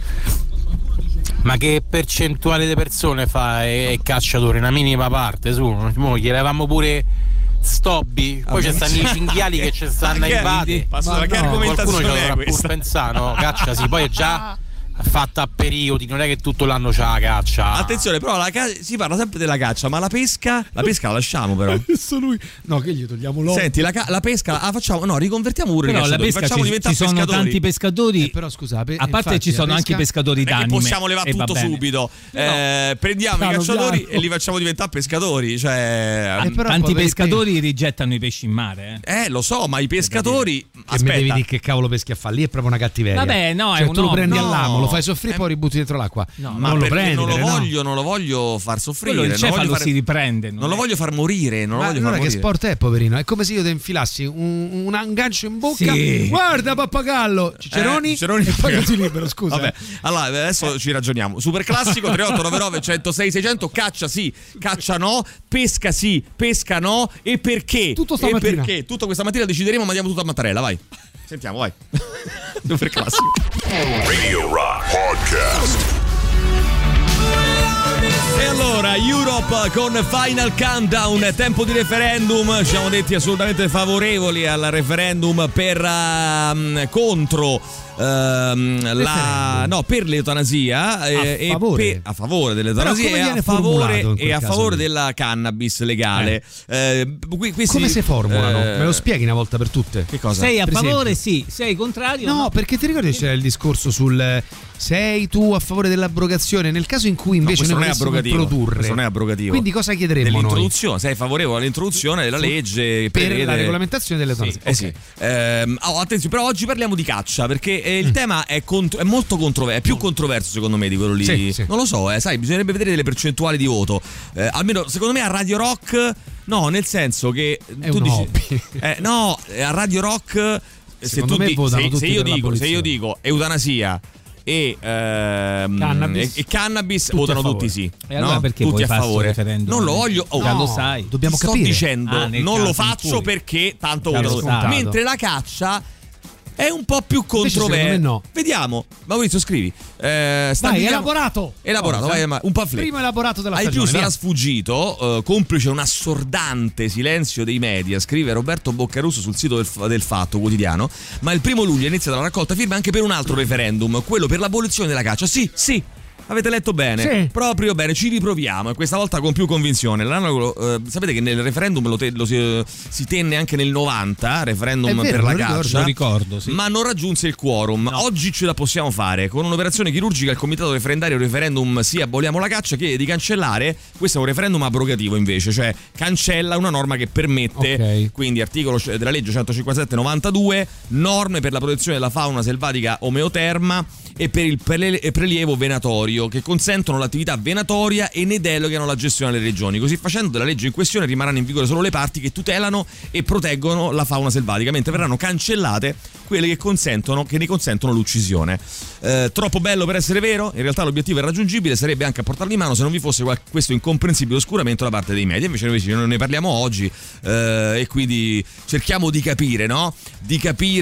Ma che percentuale di persone fa è cacciatore? Una minima parte, su. Mo chiedevamo pure Stobbi, poi ci stanno i cinghiali che ci stanno a invadere. Che argomentazione qualcuno è dovrà questa? pur pensare, no? Caccia sì, poi è già fatta a periodi, non è che tutto l'anno c'è la caccia. Attenzione, però si parla sempre della caccia, ma la pesca la lasciamo però. Adesso lui no, che gli togliamo l'occhio. Senti, la pesca facciamo, no, riconvertiamo pure però la pesca, facciamo diventare ci sono pescatori. Tanti pescatori, però scusate, a parte infatti, ci sono anche i pescatori d'anime, possiamo levare tutto subito, prendiamo i cacciatori e li facciamo diventare pescatori, cioè tanti pescatori rigettano i pesci in mare, lo so, ma i pescatori mi devi dire che cavolo peschi a fare, lì è proprio una cattiveria. Vabbè, no, cioè, è tu lo prendi all'amo, lo fai soffrire e poi ributti dentro l'acqua. No, ma non lo prendi, non lo voglio far soffrire. Il cefalo si riprende. Non lo voglio far morire. Allora che sport è, poverino? È come se io ti infilassi un gancio in bocca. Sì. Guarda, Pappagallo, Ciceroni e poi così libero, scusa. Vabbè, allora adesso ci ragioniamo. Super classico 3899 106 600. Caccia sì, caccia no. Pesca sì, pesca no. E perché? Tutto stamattina. Perché? Tutto questa mattina decideremo, ma diamo tutto a Mattarella, vai. Sentiamo, vai. Super classico. Radio Rock Podcast. E allora Europe con Final Countdown, tempo di referendum, ci siamo detti assolutamente favorevoli al referendum per contro per l'eutanasia a favore dell'eutanasia e a favore della cannabis legale. Come si formulano? Me lo spieghi una volta per tutte? Che cosa? Sei a favore, sì, sei contrario? No, perché ti ricordi c'era il discorso sul sei tu a favore dell'abrogazione nel caso in cui invece noi volessimo produrre. Questo non è abrogativo. Quindi cosa chiederemo dell'introduzione, noi? Sei favorevole all'introduzione della legge per la regolamentazione dell'eutanasia. Sì. Attenzione, però oggi parliamo di caccia perché il tema è molto controverso, è più controverso secondo me di quello lì. Sì. Non lo so, sai, bisognerebbe vedere delle percentuali di voto. Almeno secondo me a Radio Rock no, nel senso che è tu dici no, a Radio Rock se io dico eutanasia e cannabis tutti votano tutti sì. E allora perché tutti a favore? Non lo voglio. Lo sai. Dobbiamo sto capire. dicendo non lo faccio perché tanto votano. Mentre la caccia è un po' più controverso. No. Vediamo. Maurizio, scrivi. Elaborato. Vai, un pamphlet. Primo elaborato della stagione. Ai più sarà via. sfuggito, complice un assordante silenzio dei media, scrive Roberto Boccarusso sul sito del Fatto Quotidiano. Ma il 1 luglio è iniziata la raccolta firme anche per un altro referendum, quello per l'abolizione della caccia. Sì. Avete letto bene? Sì. Proprio bene, ci riproviamo e questa volta con più convinzione. Sapete che nel referendum si tenne anche nel 90, referendum per la caccia. Lo ricordo, sì. Ma non raggiunse il quorum. No. Oggi ce la possiamo fare. Con un'operazione chirurgica il comitato referendario referendum sì aboliamo la caccia chiede di cancellare, questo è un referendum abrogativo invece, cioè cancella una norma che permette, quindi articolo della legge 157/92, norme per la protezione della fauna selvatica omeoterma e per il prelievo venatorio che consentono l'attività venatoria e ne delegano la gestione alle regioni. Così facendo della legge in questione rimarranno in vigore solo le parti che tutelano e proteggono la fauna selvatica, mentre verranno cancellate quelle che ne consentono l'uccisione. Troppo bello per essere vero? In realtà l'obiettivo è raggiungibile, sarebbe anche a portarlo in mano se non vi fosse questo incomprensibile oscuramento da parte dei media. Invece noi ne parliamo oggi e quindi cerchiamo di capire, no? Di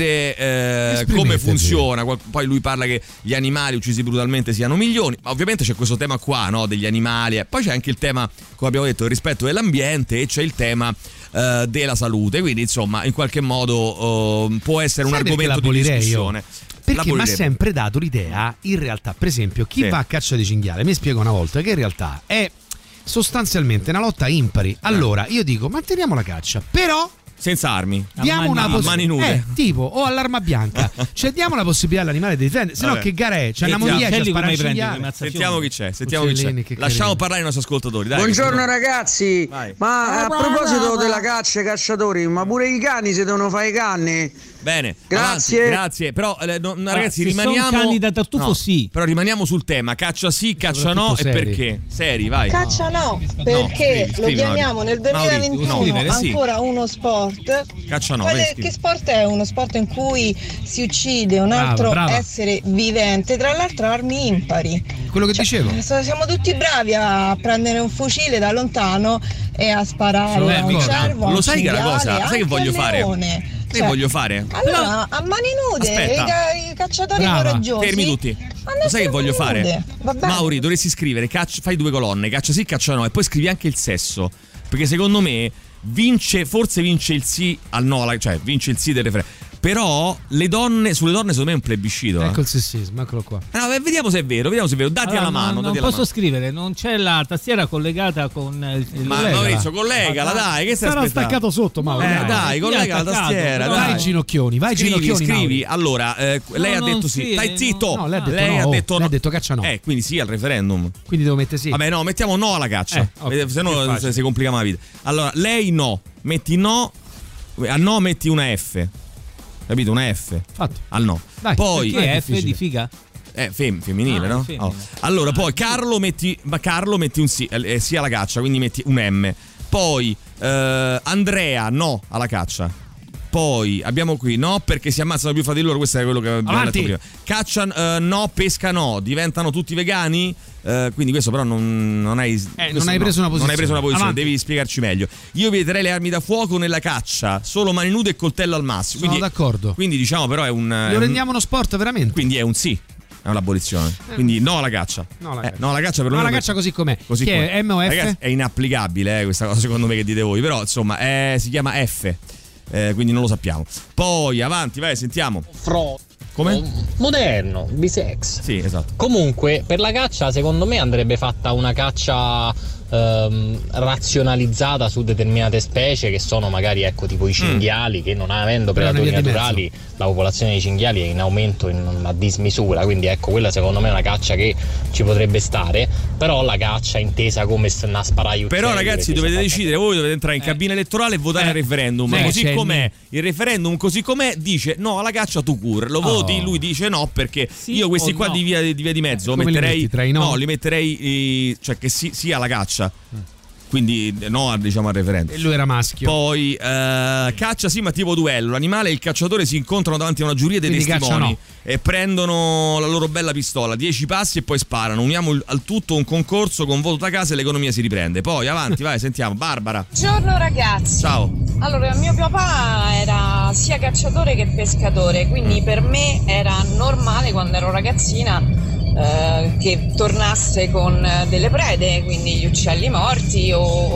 capire come funziona. Poi lui parla che gli animali uccisi brutalmente siano milioni, ma ovviamente c'è questo tema qua, no? Degli animali. Poi c'è anche il tema, come abbiamo detto, il rispetto dell'ambiente, e c'è il tema della salute. Quindi insomma in qualche modo può essere un argomento di discussione. Perché mi ha sempre dato l'idea, in realtà, per esempio, chi va a caccia di cinghiale mi spiega una volta che in realtà è sostanzialmente una lotta impari. Allora io dico manteniamo la caccia, però senza armi, diamo una mani nude, tipo o all'arma bianca, cioè diamo la possibilità all'animale di difendere, se no che gara è? C'è una moglietta a sparare cinghiale. Sentiamo chi c'è, lasciamo parlare i nostri ascoltatori. Dai, buongiorno ragazzi. Ma a proposito della caccia e cacciatori, ma pure i cani si devono fare i canni? Bene, grazie. Avanti, grazie. Però ragazzi, rimaniamo. Sono cani da tartufo, sì. Però rimaniamo sul tema: caccia sì, caccia no, e perché? Seri, vai. Caccia no, perché lo chiamiamo nel 2021 ancora uno sport. Caccia no. Che sport è? Uno sport in cui si uccide un altro essere vivente, tra l'altro armi impari. Quello che dicevo. Siamo tutti bravi a prendere un fucile da lontano e a sparare a un cervo. Lo sai che la cosa? Sai che voglio fare? Che voglio fare? Allora, a mani nude, i cacciatori coraggiosi. Fermi tutti. Lo sai che voglio fare? Mauri, dovresti scrivere fai 2 colonne, caccia sì, caccia no, e poi scrivi anche il sesso. Perché secondo me forse vince il sì al no, cioè vince il sì del referendum. Però sulle donne secondo me è un plebiscito. Ecco il sessismo, eccolo qua. No, vediamo se è vero, dati alla mano. Non posso scrivere, non c'è la tastiera collegata con il ma Maurizio, collegala, dai, che sarà staccato sotto, Maurizio. Dai, collega la tastiera. Vai ginocchioni, scrivi. Mauri. Allora, lei ha detto sì. Stai zitto. No, lei ha detto no. Lei ha detto caccia no. Quindi sì al referendum. Quindi devo mettere sì. Vabbè, no, mettiamo no alla caccia. Se no si complica la vita. Allora, lei no, metti no, a no metti una F. Capito? Una F. Fatto. Al no. Dai, poi F di figa? Femminile, no? Femminile. Allora, poi Carlo metti un sì alla caccia, quindi metti un M. Poi Andrea no alla caccia. Poi abbiamo qui no perché si ammazzano più fratelli loro, questo è quello che abbiamo detto prima. Caccia no, pesca no, diventano tutti vegani. Quindi questo però non hai preso una posizione. Non hai preso una posizione, devi spiegarci meglio. Io vieterei le armi da fuoco nella caccia, solo mani nude e coltello al massimo. Sono d'accordo. Quindi diciamo però è un lo rendiamo uno sport veramente. Quindi è un sì. È un'abolizione. Quindi no alla caccia. No alla caccia per la caccia così com'è. Così che è M o F? Ragazzi, è inapplicabile questa cosa secondo me che dite voi. Però insomma si chiama F. Quindi non lo sappiamo. Poi avanti, vai, sentiamo. Come? Moderno, bisex. Sì, esatto. Comunque, per la caccia, secondo me andrebbe fatta una caccia razionalizzata su determinate specie che sono magari tipo i cinghiali, che non avendo predatori naturali la popolazione dei cinghiali è in aumento a dismisura, quindi quella secondo me è una caccia che ci potrebbe stare, però la caccia intesa come una sparagli uccelli. Però ragazzi dovete decidere, voi dovete entrare in cabina elettorale e votare il referendum, così com'è. Il referendum così com'è dice no alla caccia tu cur, lo voti, lui dice no perché io questi qua di via di mezzo metterei li metterei cioè che sì alla caccia. Quindi no, diciamo al referendum. E lui era maschio. Poi caccia sì, ma tipo duello. L'animale e il cacciatore si incontrano davanti a una giuria dei testimoni e prendono la loro bella pistola, 10 passi e poi sparano. Uniamo al tutto un concorso con voto da casa e l'economia si riprende. Poi avanti, vai, sentiamo. Barbara. Buongiorno ragazzi. Ciao. Allora, mio papà era sia cacciatore che pescatore, quindi per me era normale quando ero ragazzina che tornasse con delle prede, quindi gli uccelli morti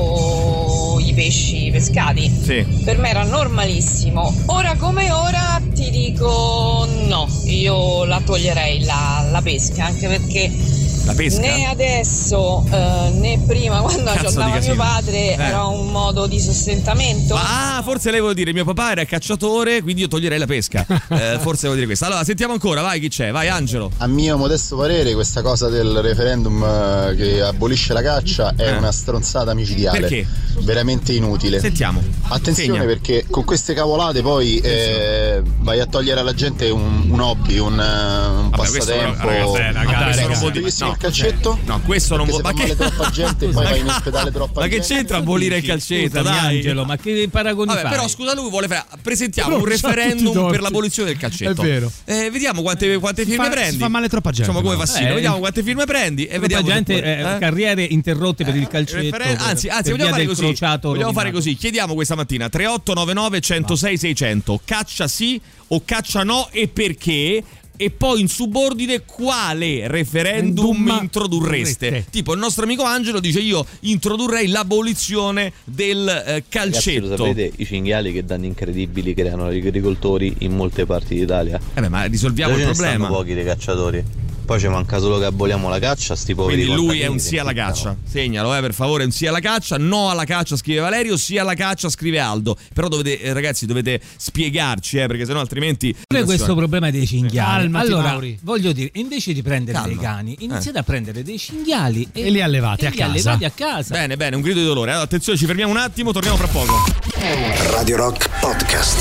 o i pesci pescati. Sì. Per me era normalissimo. Ora come ora ti dico no, io la toglierei la pesca, anche perché la pesca? Né adesso né prima quando ci andava mio padre era un modo di sostentamento. Forse lei vuole dire mio papà era cacciatore, quindi io toglierei la pesca. Forse vuol dire questo. Allora sentiamo ancora, vai, chi c'è? Vai Angelo. A mio modesto parere questa cosa del referendum che abolisce la caccia è una stronzata micidiale. Perché? Veramente inutile. Sentiamo. Attenzione perché con queste cavolate poi vai a togliere alla gente un hobby, un passatempo. calcetto? No, questo non vuol dire. Ma troppa gente e poi vai in ospedale troppa gente. Ma che c'entra abolire il calcetto, dai? Angelo, ma che paragoni fai? Però scusa, lui vuole presentiamo un referendum per l'abolizione del calcetto. È vero. Vediamo quante firme prendi. Si fa male troppa gente. Insomma, come Fassino, vediamo quante firme prendi e vediamo gente carriere interrotte per il calcetto. Anzi, vogliamo fare così. Chiediamo questa mattina 3899 106 600. Caccia sì o caccia no e perché? E poi in subordine quale referendum introdurreste? Tipo il nostro amico Angelo dice io introdurrei l'abolizione del calcetto. Ragazzi, lo sapete i cinghiali che danni incredibili creano gli agricoltori in molte parti d'Italia? Ma risolviamo il problema. Sono pochi dei cacciatori. Poi ci manca solo che aboliamo la caccia, sti poveri. Quindi lui è un sì alla caccia. Segnalo, per favore, un sì alla caccia. No alla caccia, scrive Valerio. Sì alla caccia, scrive Aldo. Però ragazzi, dovete spiegarci, perché sennò altrimenti. Questo problema dei cinghiali. Calmati, allora, Mauri. Voglio dire, invece di prendere dei cani, iniziate a prendere dei cinghiali e li allevate a casa. Bene, un grido di dolore. Allora, attenzione, ci fermiamo un attimo, torniamo fra poco. Radio Rock Podcast.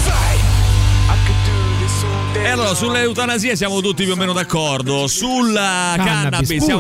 E allora sull'eutanasia siamo tutti più o meno d'accordo. Sulla cannabis siamo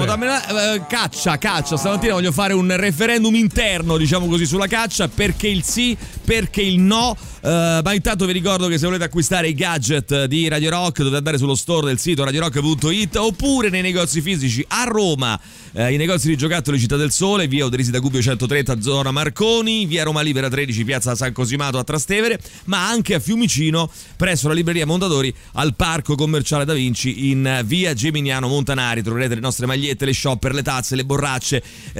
caccia. Stamattina voglio fare un referendum interno, diciamo così, sulla caccia. Perché il sì, perché il no. Ma intanto vi ricordo che se volete acquistare i gadget di Radio Rock dovete andare sullo store del sito radiorock.it oppure nei negozi fisici a Roma, i negozi di giocattoli Città del Sole, via Oderisi da Gubbio 130 zona Marconi, via Roma Libera 13 piazza San Cosimato a Trastevere, ma anche a Fiumicino presso la libreria Mondadori al Parco Commerciale Da Vinci in via Geminiano Montanari. Troverete le nostre magliette, le shopper, le tazze, le borracce,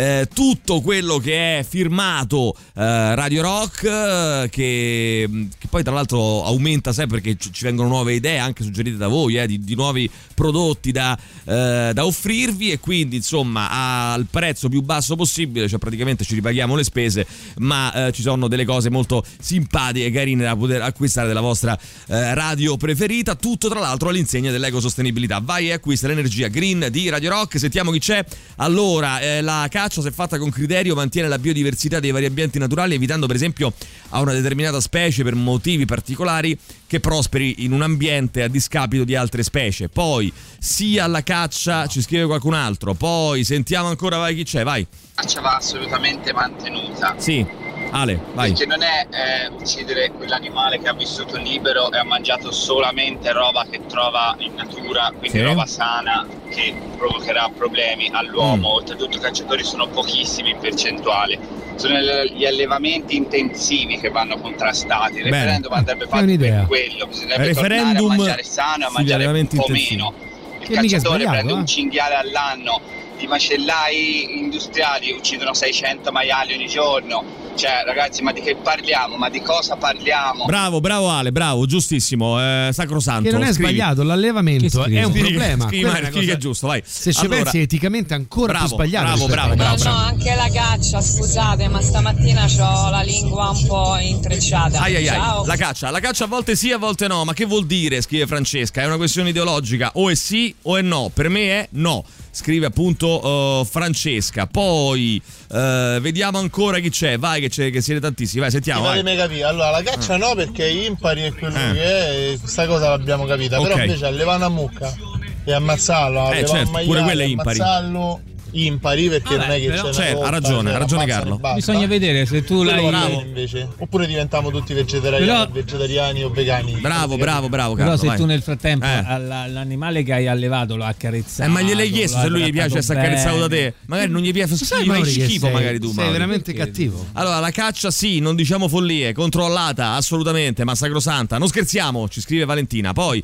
tutto quello che è firmato Radio Rock, che poi tra l'altro aumenta sempre perché ci vengono nuove idee anche suggerite da voi, di nuovi prodotti da offrirvi, e quindi insomma al prezzo più basso possibile, cioè praticamente ci ripaghiamo le spese, ma ci sono delle cose molto simpatiche e carine da poter acquistare della vostra radio preferita, tutto tra l'altro all'insegna dell'ecosostenibilità. Vai e acquista l'energia green di Radio Rock. Sentiamo chi c'è. Allora, la caccia, se fatta con criterio, mantiene la biodiversità dei vari ambienti naturali, evitando per esempio a una determinata specie per motivi particolari che prosperi in un ambiente a discapito di altre specie. Poi sia alla caccia, ci scrive qualcun altro. Poi sentiamo ancora, vai, chi c'è, vai. La caccia va assolutamente mantenuta. Sì, Ale, vai. Perché non è uccidere quell'animale che ha vissuto libero e ha mangiato solamente roba che trova in natura, quindi roba sana, che provocherà problemi all'uomo. Oltretutto i cacciatori sono pochissimi in percentuale. Sono gli allevamenti intensivi che vanno contrastati. Il referendum andrebbe fatto per quello, bisognerebbe tornare a mangiare sano e a mangiare un po' meno. Il cacciatore prende un cinghiale all'anno, i macellai industriali uccidono 600 maiali ogni giorno. Cioè, ragazzi, ma di che parliamo? Ma di cosa parliamo? Bravo Ale, bravo, giustissimo, sacrosanto. Che non è sbagliato, l'allevamento è un problema. Scrivi che è giusto, vai. Se ci pensi eticamente ancora più sbagliato. Bravo. No, anche la caccia, scusate, ma stamattina c'ho la lingua un po' intrecciata. Ciao. La caccia a volte sì, a volte no. Ma che vuol dire? Scrive Francesca. È una questione ideologica, o è sì o è no. Per me è no. Scrive appunto Francesca. Poi vediamo ancora chi c'è. Vai che siete tantissimi. Vai, sentiamo. Fatemi capire. Allora, la caccia no, perché impari è quello che è, e questa cosa l'abbiamo capita. Okay. Però invece allevare una mucca e ammazzarlo, certo, pure quelle impari. Ammazzarlo impari, perché non è che c'è certo, ha ragione Carlo. Bisogna vedere se tu l'hai invece, oppure diventiamo tutti vegetariani o vegani. Bravo Carlo. Però se tu nel frattempo l'animale che hai allevato lo accarezzato, ma gliel'hai chiesto se lui gli piace essere accarezzato da te? Magari non gli piace, gli fai schifo magari tu. Sei veramente cattivo. Allora, la caccia sì, non diciamo follie, controllata assolutamente, ma sacrosanta. Non scherziamo, ci scrive Valentina. Poi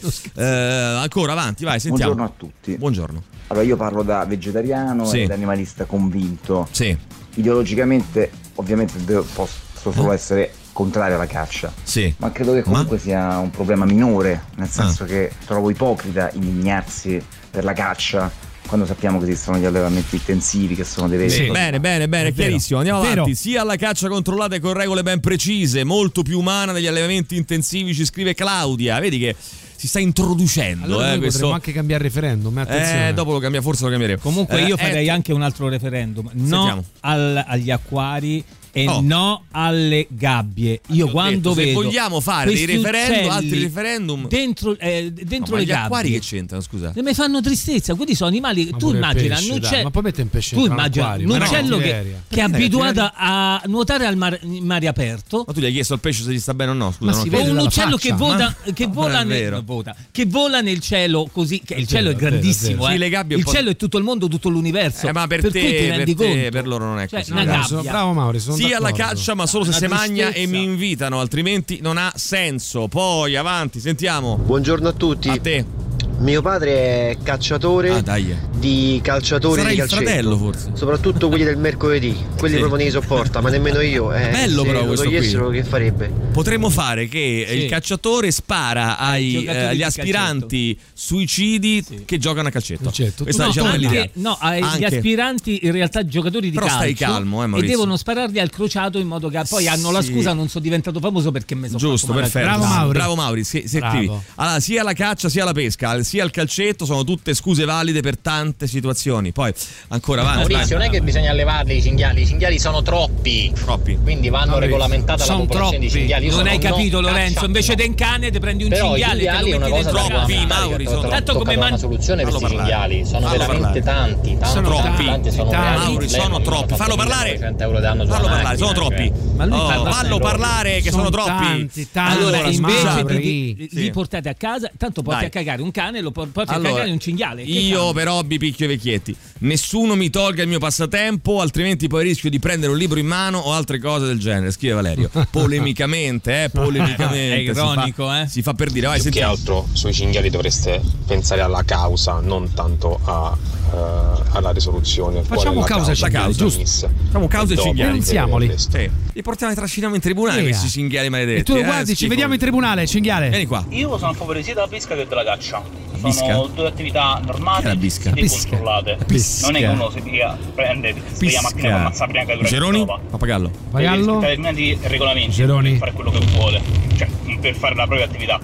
ancora avanti, vai, sentiamo. Buongiorno a tutti. Buongiorno. Allora, io parlo da vegetariano ed animalista convinto. Sì. Ideologicamente, ovviamente, posso solo essere contrario alla caccia. Sì. Ma credo che comunque sia un problema minore, nel senso che trovo ipocrita indignarsi per la caccia quando sappiamo che esistono gli allevamenti intensivi, che sono dei veri. Sì. Bene, chiarissimo. Andiamo avanti. Sia alla caccia controllata e con regole ben precise, molto più umana degli allevamenti intensivi, ci scrive Claudia. Vedi che si sta introducendo. Allora questo potremmo anche cambiare referendum. Attenzione. Dopo forse lo cambieremo. Comunque io farei anche un altro referendum. No agli acquari e no alle gabbie. Io quando vedo, se vogliamo fare dei referendum, altri referendum dentro le gli gabbie, acquari che c'entrano, scusa? Mi fanno tristezza. Quelli sono animali. Ma tu immagina pesce, un uccello, ma poi mette un pesce, tu immagina un uccello che è abituato a nuotare in mare aperto. Ma tu gli hai chiesto al pesce se gli sta bene o no? Scusa, ma si vede un uccello che vola nel cielo così, che il cielo è grandissimo. Sì, le gabbie il cielo è tutto il mondo, tutto l'universo. Ma per te, cui ti rendi conto? Per loro non è così. Una gabbia. Bravo Mauri, sono sì d'accordo. Alla caccia, ma solo se si magna e mi invitano, altrimenti non ha senso. Poi avanti, sentiamo. Buongiorno a tutti. A te. Mio padre è cacciatore di calciatori. Sarai di il fratello, forse. Soprattutto quelli del mercoledì. Quelli proprio non li sopporta, ma nemmeno io. Bello, se però, lo questo togliessero, qui. che farebbe? Potremmo fare che il cacciatore spara agli aspiranti suicidi che giocano a calcetto. Questa, diciamo, agli aspiranti in realtà giocatori di però calcio. Stai calmo, e devono spararli al crociato in modo che poi hanno la scusa: non sono diventato famoso perché mi sono giusto, perfetto. Bravo Mauri. Allora, sia la caccia sia la pesca sia il calcetto sono tutte scuse valide per tante situazioni. Poi ancora avanti. Maurizio, non è che bisogna allevarli i cinghiali sono troppi. Quindi vanno regolamentata la popolazione di cinghiali. Non hai capito, Lorenzo? Invece del cane ti prendi un cinghiale e te lo metti dentro. Troppi, Mauri, tanto come una soluzione per questi cinghiali. Sono veramente tanti. Sono troppi. Mauri, sono troppi. Fallo parlare. Fallo parlare, sono troppi. Fallo parlare che sono troppi. Allora, invece li portate a casa, tanto porti a cagare un cane e lo porti a cagare un cinghiale. Io però vi picchio i vecchietti. Nessuno mi tolga il mio passatempo, altrimenti poi rischio di prendere un libro in mano o altre cose del genere, scrive Valerio. Polemicamente, è ironico, si fa per dire. Vai, più che altro sui cinghiali dovreste pensare alla causa, non tanto alla risoluzione. Facciamo causa cinghiali, giusto? Facciamo causa cinghiali. Pensiamoli. Li portiamo e trasciniamo in tribunale questi cinghiali maledetti. E tu lo guardi, ci vediamo in tribunale, cinghiale. Vieni qua. Io sono a favore sia della pesca che della caccia. Bisca? Sono due attività normali e controllate. Non è che uno si prende, si chiama mattina per ammazzare prima che dura. Ceroni? Pappagallo. Deve rispettare determinati regolamenti per fare quello che vuole, cioè per fare la propria attività.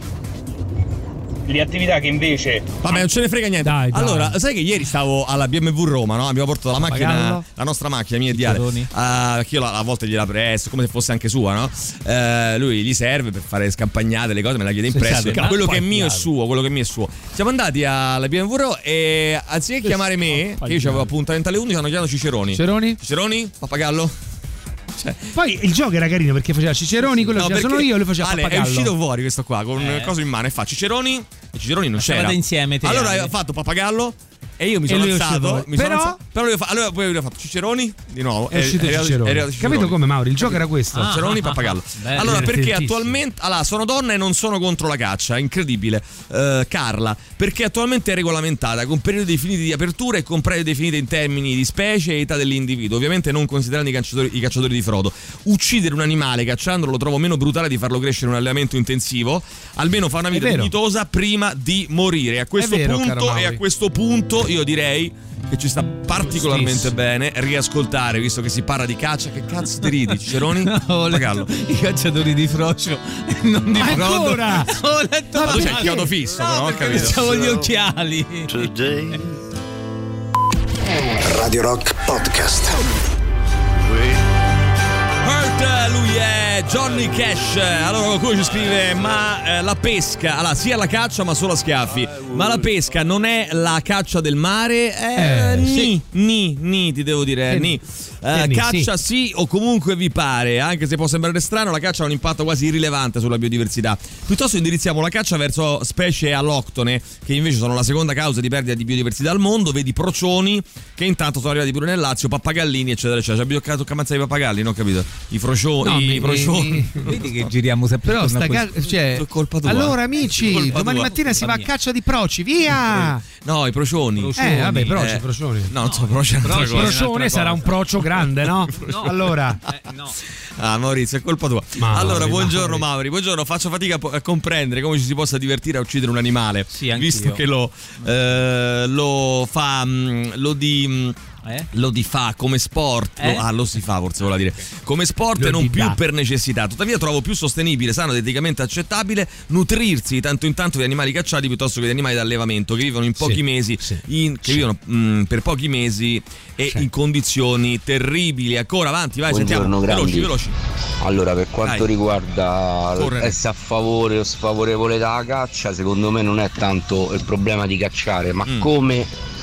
Le attività che invece vabbè, non ce ne frega niente. Dai. Allora, sai che ieri stavo alla BMW Roma, no? Abbiamo portato la macchina, la nostra macchina mia ideale. Che io a volte gliela presto, come se fosse anche sua, no? Lui gli serve per fare scampagnate, le cose me la chiede in prestito. Quello che è mio è suo, Siamo andati alla BMW Roma e anziché chiamare me, che io avevo appuntamento alle 11, hanno chiamato Ciceroni. Ciceroni? Pappagallo? Poi il gioco era carino perché faceva Ciceroni, quello che sono io, lui faceva Pappagallo. È uscito fuori questo qua con coso in mano e fa Ciceroni e Ciceroni non c'era. Insieme, allora ha fatto Pappagallo e io mi sono alzato, però poi lui ha fatto Ciceroni di nuovo. È uscito Ciceroni. Capito come, Mauri? Il gioco era questo. Ciceroni, Pappagallo. Allora, perché attualmente sono donna e non sono contro la caccia, incredibile. Carla, perché attualmente è regolamentata con periodi definiti di apertura e con prede definite in termini di specie e età dell'individuo, ovviamente non considerando i cacciatori di frodo. Uccidere un animale cacciandolo lo trovo meno brutale di farlo crescere in un allevamento intensivo, almeno fa una vita dignitosa prima di morire. A questo punto io direi che ci sta particolarmente bene riascoltare, visto che si parla di caccia. Che cazzo ti ridi, Ciceroni? I cacciatori di frocio e non di frodo. Ancora? Ma tu c'hai il chiodo fisso, no, ho capito. C'avevo gli occhiali. Radio Rock Podcast. Lui è Johnny Cash. Allora qualcuno ci scrive: ma la pesca, allora sia la caccia ma solo a schiaffi. Ma la pesca non è la caccia del mare? Ti devo dire caccia sì, o comunque vi pare. Anche se può sembrare strano, la caccia ha un impatto quasi irrilevante sulla biodiversità. Piuttosto indirizziamo la caccia verso specie alloctone, che invece sono la seconda causa di perdita di biodiversità al mondo. Vedi procioni, che intanto sono arrivati pure nel Lazio, pappagallini eccetera eccetera. Ci abbiamo toccato ammazzare i pappagalli, non ho capito. I procioni. Vedi che giriamo sempre. Però è colpa tua. Allora amici, domani mattina si va a caccia di proci, via. No, i procioni. Vabbè, procioni. No, non so, procione sarà un procio grande, no? Allora no. Maurizio, è colpa tua. Allora, buongiorno Mauri. Buongiorno, faccio fatica a comprendere come ci si possa divertire a uccidere un animale, visto che lo fa lo di fa come sport, lo si fa forse voleva dire, come sport e non più per necessità. Tuttavia trovo più sostenibile, sano ed eticamente accettabile nutrirsi di tanto in tanto di animali cacciati piuttosto che di animali d'allevamento che vivono in pochi mesi, che vivono per pochi mesi e in condizioni terribili. Ancora avanti, vai, Buongiorno, sentiamo. Veloci. Allora, per quanto riguarda essere a favore o sfavorevole della caccia, secondo me non è tanto il problema di cacciare, ma come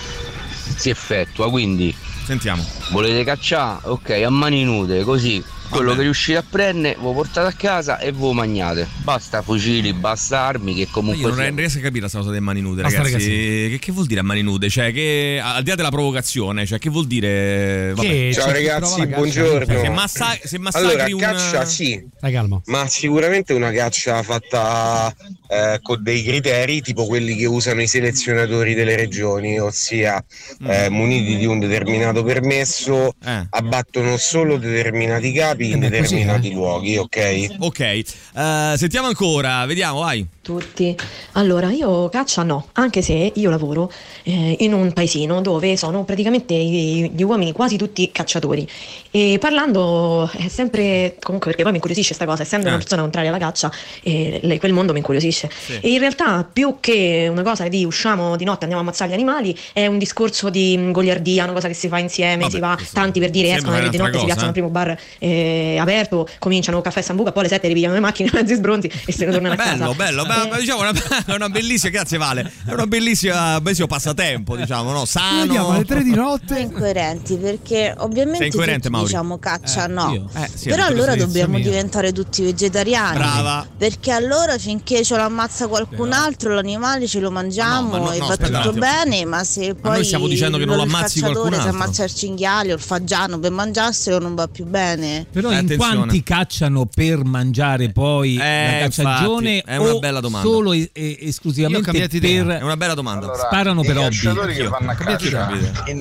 si effettua. Quindi sentiamo. Volete cacciare? Ok, a mani nude, così quello che riuscite a prendere voi portate a casa e voi mangiate. Basta fucili, basta armi, che comunque io non riesco a capire questa cosa delle mani nude, ragazzi. Che vuol dire a mani nude? Cioè, che al di là della provocazione, cioè che vuol dire? Vabbè. Ciao ragazzi, buongiorno. Se massacri allora, caccia sì, calma. Ma sicuramente una caccia fatta con dei criteri tipo quelli che usano i selezionatori delle regioni, ossia muniti di un determinato permesso, abbattono solo determinati capi in determinati luoghi, ok? Sentiamo ancora, vediamo, vai. Tutti. Allora, io caccia no, anche se io lavoro in un paesino dove sono praticamente gli uomini quasi tutti cacciatori, e parlando sempre, comunque, perché poi mi incuriosisce sta cosa, essendo una persona contraria alla caccia, quel mondo mi incuriosisce, e in realtà più che una cosa di usciamo di notte andiamo a ammazzare gli animali, è un discorso di goliardia, una cosa che si fa insieme. Si va tanti, per dire, escono di notte, si piazzano al primo bar aperto, cominciano caffè Sambuca, poi alle 7 ripigliano le macchine mezzi sbronzi e se ne tornano a casa. Bello, diciamo una bellissima, grazie Vale, è una bellissimo passatempo, diciamo, no? Sano. Andiamo alle 3 di notte. Incoerenti, perché ovviamente tutti diciamo caccia no, però allora dobbiamo diventare tutti vegetariani. Brava. Perché allora finché ce lo ammazza qualcun altro l'animale ce lo mangiamo e va tutto bene, ma se poi noi stiamo dicendo che non lo ammazzi qualcun altro, se ammazza il cinghiale o il fagiano per mangiarselo non va più bene. Però in quanti cacciano per mangiare poi la cacciagione, è una bella domanda. Solo esclusivamente per è una bella domanda. Allora, sparano per hobby. I cacciatori che vanno a caccia, il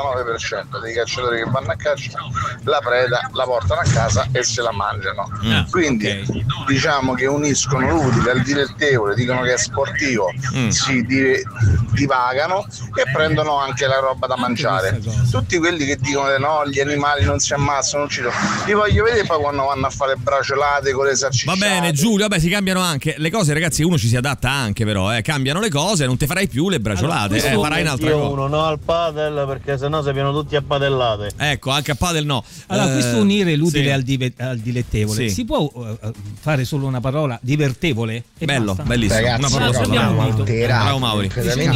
99% dei cacciatori che vanno a caccia la preda la portano a casa e se la mangiano. Quindi diciamo che uniscono l'utile al dilettevole, dicono che è sportivo, si divagano e prendono anche la roba da mangiare. Tutti quelli che dicono che no, gli animali non si ammazzano, non uccidono, li voglio vedere poi quando vanno a fare braciolate con le salsicciate. Va bene Giulio, vabbè, si cambiano anche le cose, ragazzi, uno ci si adatta anche, però cambiano le cose, non te farai più le braciolate, farai un'altra cosa. Uno no al padel, perché sennò si piano tutti a padellate. Ecco, anche a padel no. Allora, questo unire l'utile al dilettevole, si può fare solo una parola divertevole? Bello, basta? Bellissimo. Ragazzi, una parola bravo Mauri.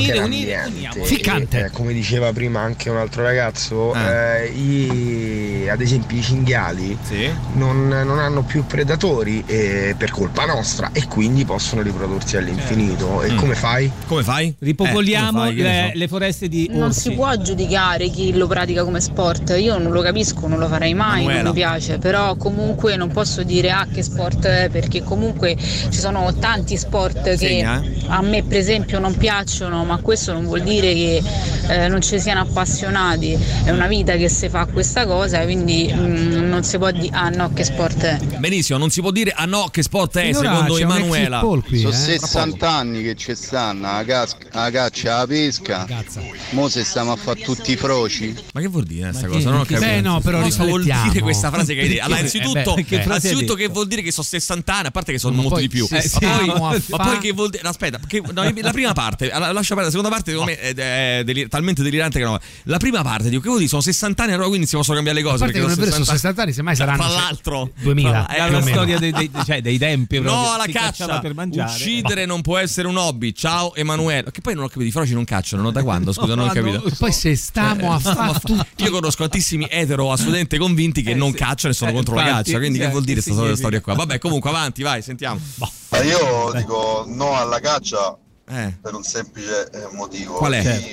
Ficcante. Come diceva prima anche un altro ragazzo, ad esempio i cinghiali non hanno più predatori per colpa nostra e quindi possono riprodursi all'infinito. E come fai? Ripopoliamo le foreste di orsi. Non si può giudicare chi lo pratica come sport, io non lo capisco, non lo farei mai, non mi piace, però comunque non posso dire che sport è, perché comunque ci sono tanti sport che a me per esempio non piacciono, ma questo non vuol dire che non ci siano appassionati, è una vita che si fa questa cosa, quindi non si può dire no, che sport è. Benissimo, non si può dire no, che sport è, secondo Emanuela. Sono 60 anni che ci stanno la caccia, la pesca, mo se stiamo a fare tutti i froci. Ma che vuol dire questa cosa? Non ho capito. No, però cosa vuol dire questa frase che hai detto? Allora, innanzitutto che vuol dire che sono 60 anni, a parte che sono molti di più, ma poi che vuol dire? Aspetta, la prima parte, lascia perdere, la seconda parte secondo me è talmente delirante che no. La prima parte dico, che vuol dire? Sono 60 anni, allora quindi si possono cambiare le cose. A parte che non è vero, sono 60 anni, semmai saranno tra l'altro 2000. È una storia dei tempi. No alla caccia per mangiare. Uccidere non può essere un hobby. Ciao Emanuele. Che poi non ho capito, i froci non cacciano, no? Da quando? Scusa, non ho capito. Poi se stiamo a fare tutto. Io conosco tantissimi etero assolutamente convinti che non cacciano e sono contro la caccia. Quindi che vuol dire questa storia qua? Vabbè, comunque avanti, vai, sentiamo. Io dico no alla caccia per un semplice motivo. Qual è?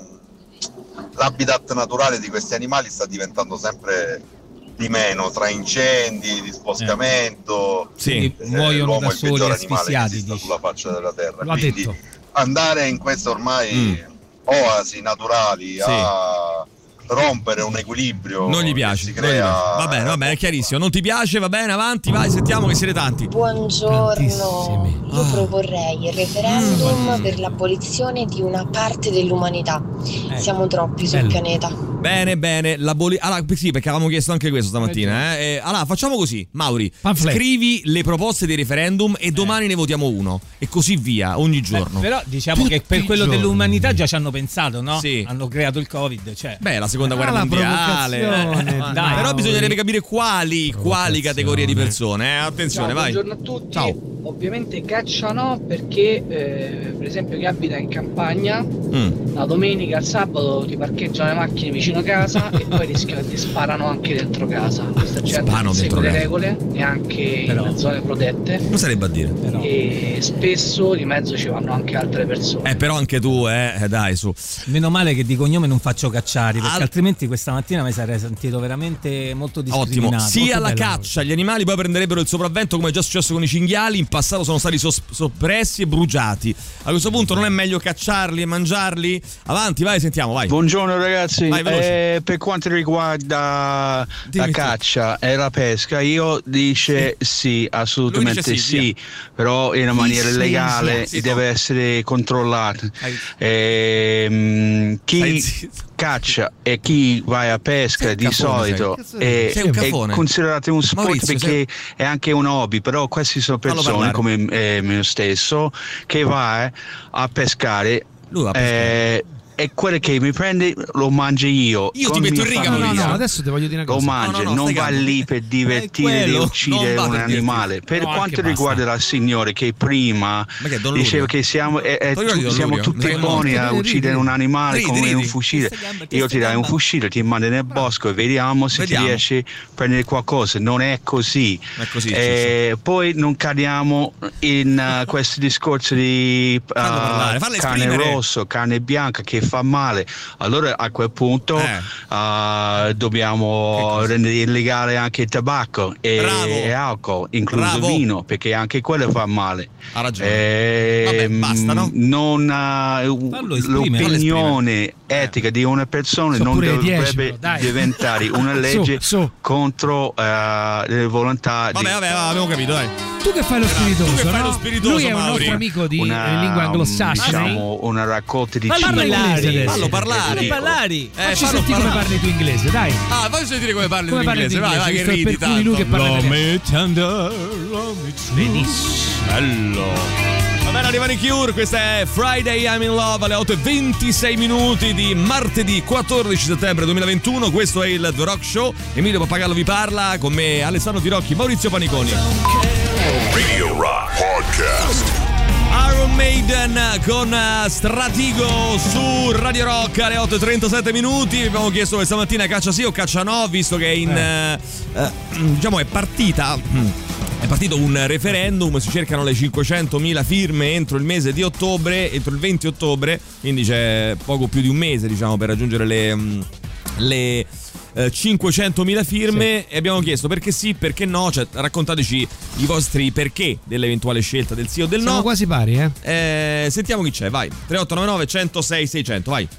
L'habitat naturale di questi animali sta diventando sempre di meno, tra incendi, disboscamento, muoiono da soli, asfissiati sulla faccia della terra. Quindi andare in queste ormai oasi naturali a rompere un equilibrio non gli piace, va bene, è chiarissimo, non ti piace, va bene, avanti, vai, sentiamo che siete tanti. Buongiorno, io proporrei il referendum per l'abolizione di una parte dell'umanità, siamo troppi sul pianeta. Bene, allora, sì, perché avevamo chiesto anche questo stamattina. Allora, facciamo così, Mauri. Scrivi le proposte dei referendum e domani ne votiamo uno. E così via, ogni giorno. Però diciamo che per quello dell'umanità già ci hanno pensato, no? Sì. Hanno creato il Covid. Cioè. La seconda guerra mondiale. Dai, però bisognerebbe capire quali categorie di persone. Attenzione, vai. Buongiorno a tutti. Ciao. Ovviamente caccia no, perché per esempio chi abita in campagna la domenica, il sabato ti parcheggiano le macchine vicino a casa e poi rischiano che ti sparano anche dentro casa. Questa gente non segue le regole neanche in zone protette. Non sarebbe a dire. E spesso di mezzo ci vanno anche altre persone. Però anche tu, dai, su. Meno male che di cognome non faccio Cacciari, perché altrimenti questa mattina mi sarei sentito veramente molto discriminato. Ottimo. Sia molto la caccia, gli animali poi prenderebbero il sopravvento, come è già successo con i cinghiali. In passato sono stati soppressi e bruciati. A questo punto non è meglio cacciarli e mangiarli? Avanti, vai, sentiamo, vai. Buongiorno ragazzi, per quanto riguarda la caccia e la pesca, io dice sì, assolutamente dice sì, però in una maniera legale deve essere controllata. Chi caccia e chi va a pesca di solito è considerato un sport, Maurizio, perché è anche un hobby, però queste sono persone come me stesso che va a pescare. E quello che mi prende lo mangio io. Io ti metto in riga, no, adesso ti voglio dire una cosa. Lo mangio, non va lì per divertire di uccidere un animale. Per quanto riguarda la signora che prima diceva che siamo tutti buoni a uccidere un animale come un fucile, io ti dai un fucile, ti mando nel bosco e vediamo se ti riesci a prendere qualcosa. Non è così. Poi non cadiamo in questo discorso di carne rosso, carne bianca che fa male. Allora a quel punto dobbiamo rendere illegale anche il tabacco e alcol, incluso vino, perché anche quello fa male. Ha ragione. Vabbè, basta, no? L'opinione etica di una persona non dovrebbe diventare una legge contro le volontà. Vabbè, abbiamo capito, dai. Tu che fai lo spiritoso, lui è un nostro amico di lingua anglosassone. Diciamo una raccolta di Fallo parlare. Facci sentire come parli tu inglese, dai. Voglio sentire come parli tu inglese. Vai, che ridi tanto. Lui che parla benissimo. Bello. Va bene, arrivano i Cure, questa è Friday I'm in Love alle 8:26 di martedì 14 settembre 2021. Questo è il The Rock Show. Emilio Pappagallo vi parla, con me Alessandro Tirocchi, Maurizio Paniconi. Radio Rock Podcast. Iron Maiden con Stratigo su Radio Rock alle 8:37. Abbiamo chiesto questa mattina caccia sì o caccia no, visto che diciamo è partito un referendum, si cercano le 500.000 firme entro il mese di ottobre, entro il 20 ottobre, quindi c'è poco più di un mese, diciamo, per raggiungere le 500.000 firme, e abbiamo chiesto perché sì, perché no, cioè raccontateci i vostri perché dell'eventuale scelta del sì o del no. Siamo quasi pari, sentiamo chi c'è, vai. 3899 106 600, vai.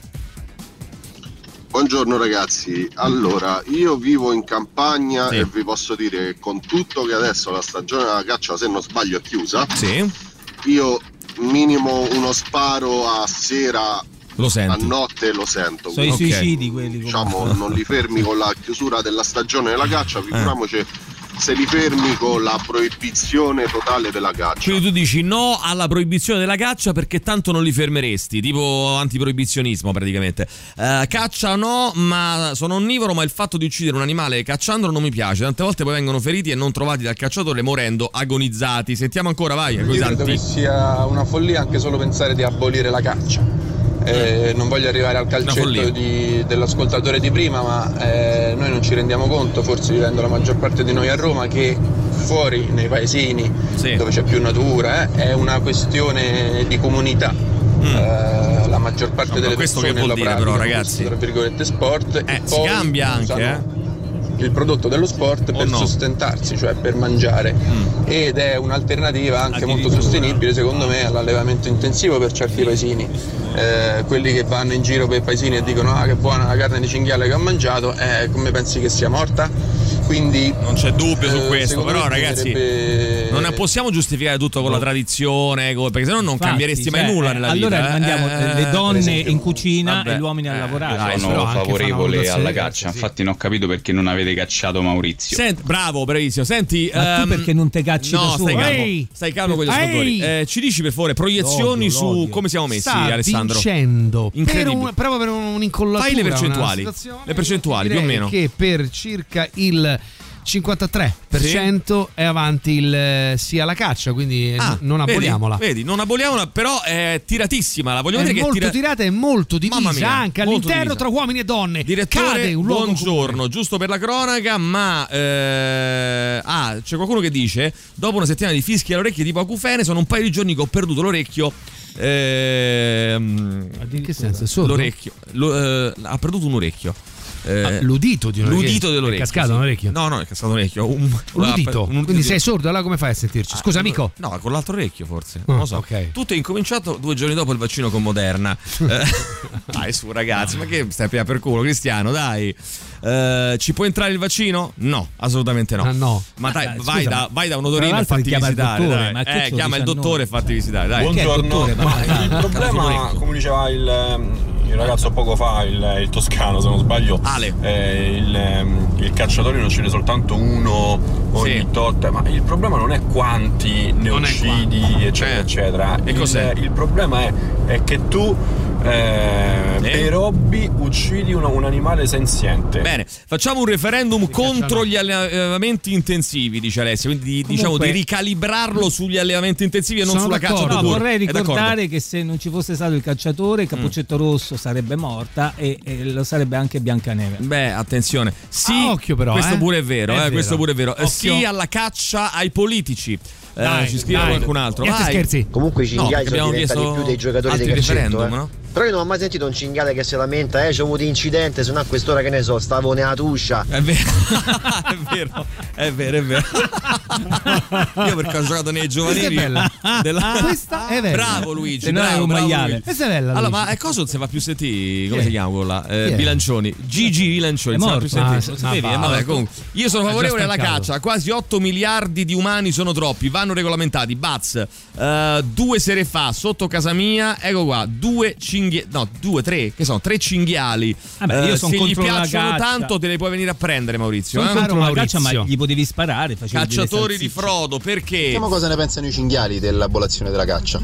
Buongiorno ragazzi, allora io vivo in campagna e vi posso dire che con tutto che adesso la stagione della caccia, se non sbaglio, è chiusa, io minimo uno sparo a sera, a notte lo sento. Sono i suicidi quelli, diciamo, non li fermi con la chiusura della stagione della caccia, figuriamoci se li fermi con la proibizione totale della caccia. Quindi tu dici no alla proibizione della caccia perché tanto non li fermeresti, tipo antiproibizionismo praticamente. Caccia no, ma sono onnivoro, ma il fatto di uccidere un animale cacciandolo non mi piace. Tante volte poi vengono feriti e non trovati dal cacciatore morendo agonizzati. Sentiamo ancora, vai. Io credo che sia una follia anche solo pensare di abolire la caccia. Non voglio arrivare al calcetto dell'ascoltatore di prima, ma noi non ci rendiamo conto, forse vivendo la maggior parte di noi a Roma, che fuori nei paesini dove c'è più natura è una questione di comunità. La maggior parte delle persone che vuol dire, però, ragazzi, tra virgolette sport, e si poi cambia anche il prodotto dello sport per sostentarsi, cioè per mangiare, ed è un'alternativa anche molto sostenibile secondo me all'allevamento intensivo per certi paesini. Quelli che vanno in giro per paesini e dicono che buona la carne di cinghiale che ho mangiato, come pensi che sia morta? quindi non c'è dubbio su questo, però ragazzi non possiamo giustificare tutto con la tradizione, perché sennò non cambieresti mai nulla nella vita. Allora mandiamo le donne in cucina e gli uomini a lavorare. Sono favorevole alla caccia, infatti non ho capito perché non avete cacciato Maurizio. Bravo, bravissimo. Senti, ma tu perché non te cacci da solo? Stai calmo con gli ascoltatori. Ci dici per favore proiezioni su come siamo messi, Alessandro? Vincendo proprio per un'incollatura. Fai le percentuali più o meno. Che per circa il 53% è avanti sì alla caccia, quindi non aboliamola. Vedi, non aboliamola, però è tiratissima. La voglio vedere, molto tirata e molto divisa anche all'interno tra uomini e donne. Direttore, buongiorno, giusto per la cronaca, ma c'è qualcuno che dice: dopo una settimana di fischi alle orecchie tipo acufene, sono un paio di giorni che ho perduto l'orecchio. In che senso? L'orecchio ha perduto un orecchio. L'udito di un orecchio. L'udito dell'orecchio. È cascato un orecchio? No, è cascato un orecchio. L'udito. Quindi sei sordo, allora come fai a sentirci? Scusa, amico. No, con l'altro orecchio forse. Non lo so. Okay. Tutto è incominciato 2 giorni dopo il vaccino con Moderna. Dai su ragazzi, ma che stai per culo, Cristiano, dai. Ci può entrare il vaccino? No, assolutamente no. No. Ma dai, vai da un odorino e fatti visitare. Chiama il dottore e fatti visitare. Dai. Buongiorno. Il problema, come diceva il ragazzo poco fa, il toscano, se non sbaglio, Ale. Il cacciatore ne uccide soltanto uno ogni tot, ma il problema non è quanti ne uccidi, eccetera, eccetera. E cos'è? Il problema è che tu per hobby uccidi un animale senziente. Bene, facciamo un referendum contro gli allevamenti intensivi, dice Alessia, quindi diciamo di ricalibrarlo sugli allevamenti intensivi e non sulla caccia. No, vorrei ricordare che se non ci fosse stato il cacciatore, Cappuccetto Rosso sarebbe morta e lo sarebbe anche Biancaneve. Beh, attenzione. Sì, occhio però, questo pure è vero, questo pure è vero. Sì alla caccia ai politici. Ci scrive qualcun altro. Scherzi. Comunque i cinghiali sono diventati più dei giocatori di calcetto, no? Però io non ho mai sentito un cinghiale che si lamenta, c'ho avuto incidente, se no a quest'ora che ne so, stavo nella tuscia. È vero. È vero. Io perché ho giocato nei giovanili questa è bella. Bravo Luigi, bravo Luigi. Questa è bella. Allora, ma cosa non si fa più sentire? Come si chiama quella? Bilancioni. Gigi Bilancioni, è morto. Vabbè, comunque. Io sono favorevole alla caccia, quasi 8 miliardi di umani sono troppi, vanno regolamentati. Baz, 2 sere fa sotto casa mia, ecco qua, 2 3, che sono 3 cinghiali. Io sono se gli contro piacciono la tanto te le puoi venire a prendere, Maurizio. Sono contro la caccia, ma gli potevi sparare. Cacciatori di Frodo, perché? Vediamo cosa ne pensano i cinghiali dell'abolizione della caccia.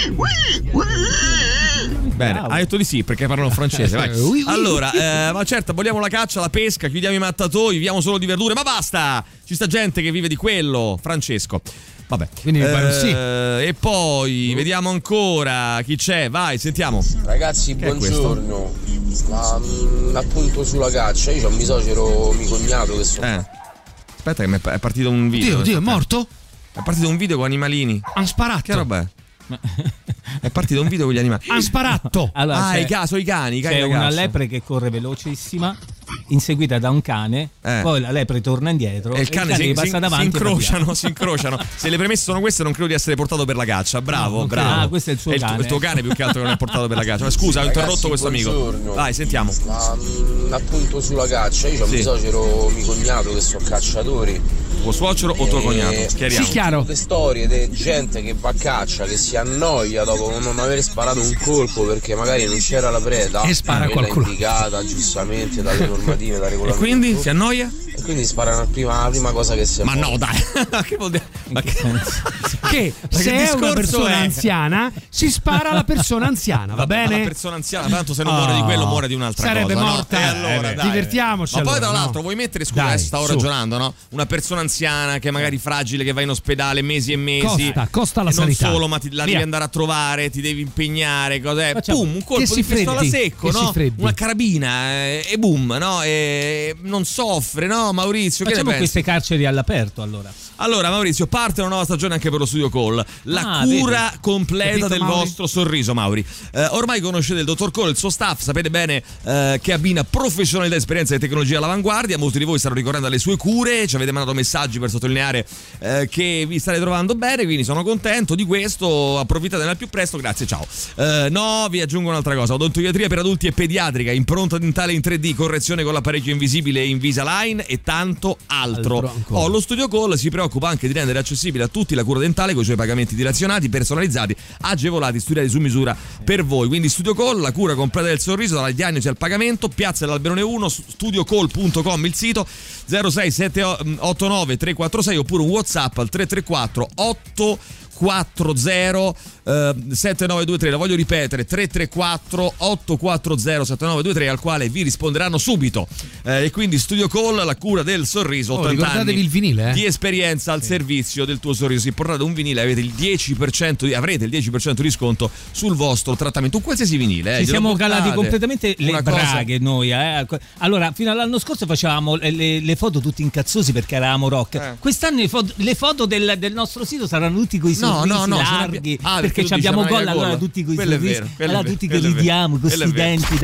Bene, hai detto di sì perché parlano francese. Vai. Allora, ma certo, aboliamo la caccia, la pesca, chiudiamo i mattatoi, viviamo solo di verdure, ma basta! Ci sta gente che vive di quello, Francesco. Vabbè. Quindi sì. E poi vediamo ancora chi c'è. Vai, sentiamo. Ragazzi, buongiorno. Ma appunto sulla caccia, io ho mio suocero, mio cognato che sono. Aspetta che è partito un video. Dio, è morto? È partito un video con animalini. Han sparato. Che roba è? È partito un video con gli animali. Han sparato. Allora, i cani. C'è una lepre che corre velocissima, inseguita da un cane, poi la lepre torna indietro e il cane si passa davanti. Si incrociano. Se le premesse sono queste, non credo di essere portato per la caccia. Bravo. Questo è il suo cane. Il tuo cane più che altro che non è portato per la caccia. Scusa, ho interrotto questo amico. Vai, sentiamo. Ma appunto sulla caccia, io ho mio suocero, mio cognato che sono cacciatori. Tuo suocero o tuo cognato? Chiariamo. Sì, chiaro. Le storie di gente che va a caccia, che si annoia dopo non aver sparato un colpo perché magari non c'era la preda e spara qualcuno indicata giustamente dalle normative, da regolamento. E quindi si annoia? E quindi sparano la prima cosa che si Ma no, dai. Che vuol dire? Che se è una persona anziana si spara alla persona anziana, va bene? La persona anziana, tanto se non muore di quello muore di un'altra sarebbe cosa. Morta. No? E allora, dai. Divertiamoci. Ma poi allora, tra l'altro vuoi mettere, scusa, adesso stavo ragionando, no? Una persona anziana che è magari fragile, che va in ospedale mesi e mesi. Costa la sanità. Non solo, ma la devi andare a trovare, ti devi impegnare, cos'è? Boom, un colpo di pistola secco, no? Una carabina e boom, no? E non soffre, no? Maurizio, facciamo che ne pensi? Queste carceri all'aperto, allora. Allora Maurizio, Riparte una nuova stagione anche per lo Studio Call, la cura completa del vostro sorriso, Mauri. Ormai conoscete il dottor Call, il suo staff, sapete bene che abbina professionalità, esperienza e tecnologia all'avanguardia. Molti di voi stanno ricorrendo alle sue cure, ci avete mandato messaggi per sottolineare che vi state trovando bene, quindi sono contento di questo. Approfittatene al più presto, grazie, ciao. No, vi aggiungo un'altra cosa: odontoiatria per adulti e pediatrica, impronta dentale in 3D, correzione con l'apparecchio invisibile e Invisalign e tanto altro. Lo Studio Call si preoccupa anche di rendere accessibile a tutti la cura dentale con i suoi pagamenti dilazionati, personalizzati, agevolati, studiati su misura per voi. Quindi Studio Call, la cura completa del sorriso dalla diagnosi al pagamento. Piazza dell'Alberone 1, studiocall.com il sito, 06789 346 oppure un WhatsApp al 334 840 7923. La voglio ripetere: 334 840 7923, al quale vi risponderanno subito. E quindi Studio Call, la cura del sorriso, 80 anni il vinile, di esperienza al servizio del tuo sorriso. Se portate un vinile avrete il 10% di sconto sul vostro trattamento, un qualsiasi vinile. Ci siamo calati completamente le braghe noi. Allora, fino all'anno scorso facevamo le foto tutti incazzosi perché eravamo rock. Quest'anno le foto del nostro sito saranno tutti coi sorrisi larghi, perché ci abbiamo gol, allora tutti coi sorrisi, allora tutti che ridiamo, questi denti.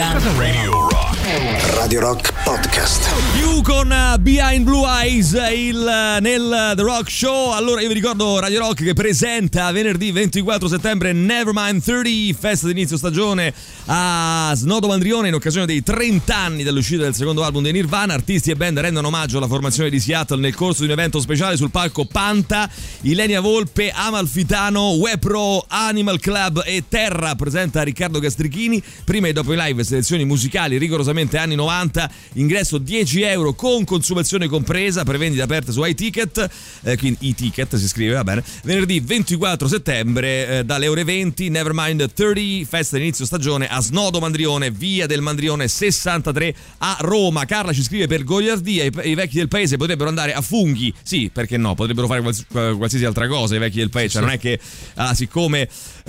Radio Rock Podcast. You con Behind Blue Eyes nel The Rock Show. Allora io vi ricordo Radio Rock che presenta venerdì 24 settembre Nevermind 30, festa di inizio stagione a Snodo Mandrione in occasione dei 30 anni dall'uscita del secondo album dei Nirvana. Artisti e band rendono omaggio alla formazione di Seattle nel corso di un evento speciale. Sul palco Panta, Ilenia Volpe, Amalfitano, Wepro, Animal Club e Terra. Presenta Riccardo Gastrichini. Prima e dopo i live, selezioni musicali rigorosamente anni 90. Ingresso 10 euro con consumazione compresa, prevendita aperte su iTicket, quindi iTicket si scrive, va bene. Venerdì 24 settembre dalle ore 20, Nevermind 30, festa di inizio stagione a Snodo Mandrione, via del Mandrione 63 a Roma. Carla ci scrive: per goliardia i vecchi del paese potrebbero andare a funghi. Sì, perché no, potrebbero fare qualsiasi altra cosa i vecchi del paese, cioè non è che siccome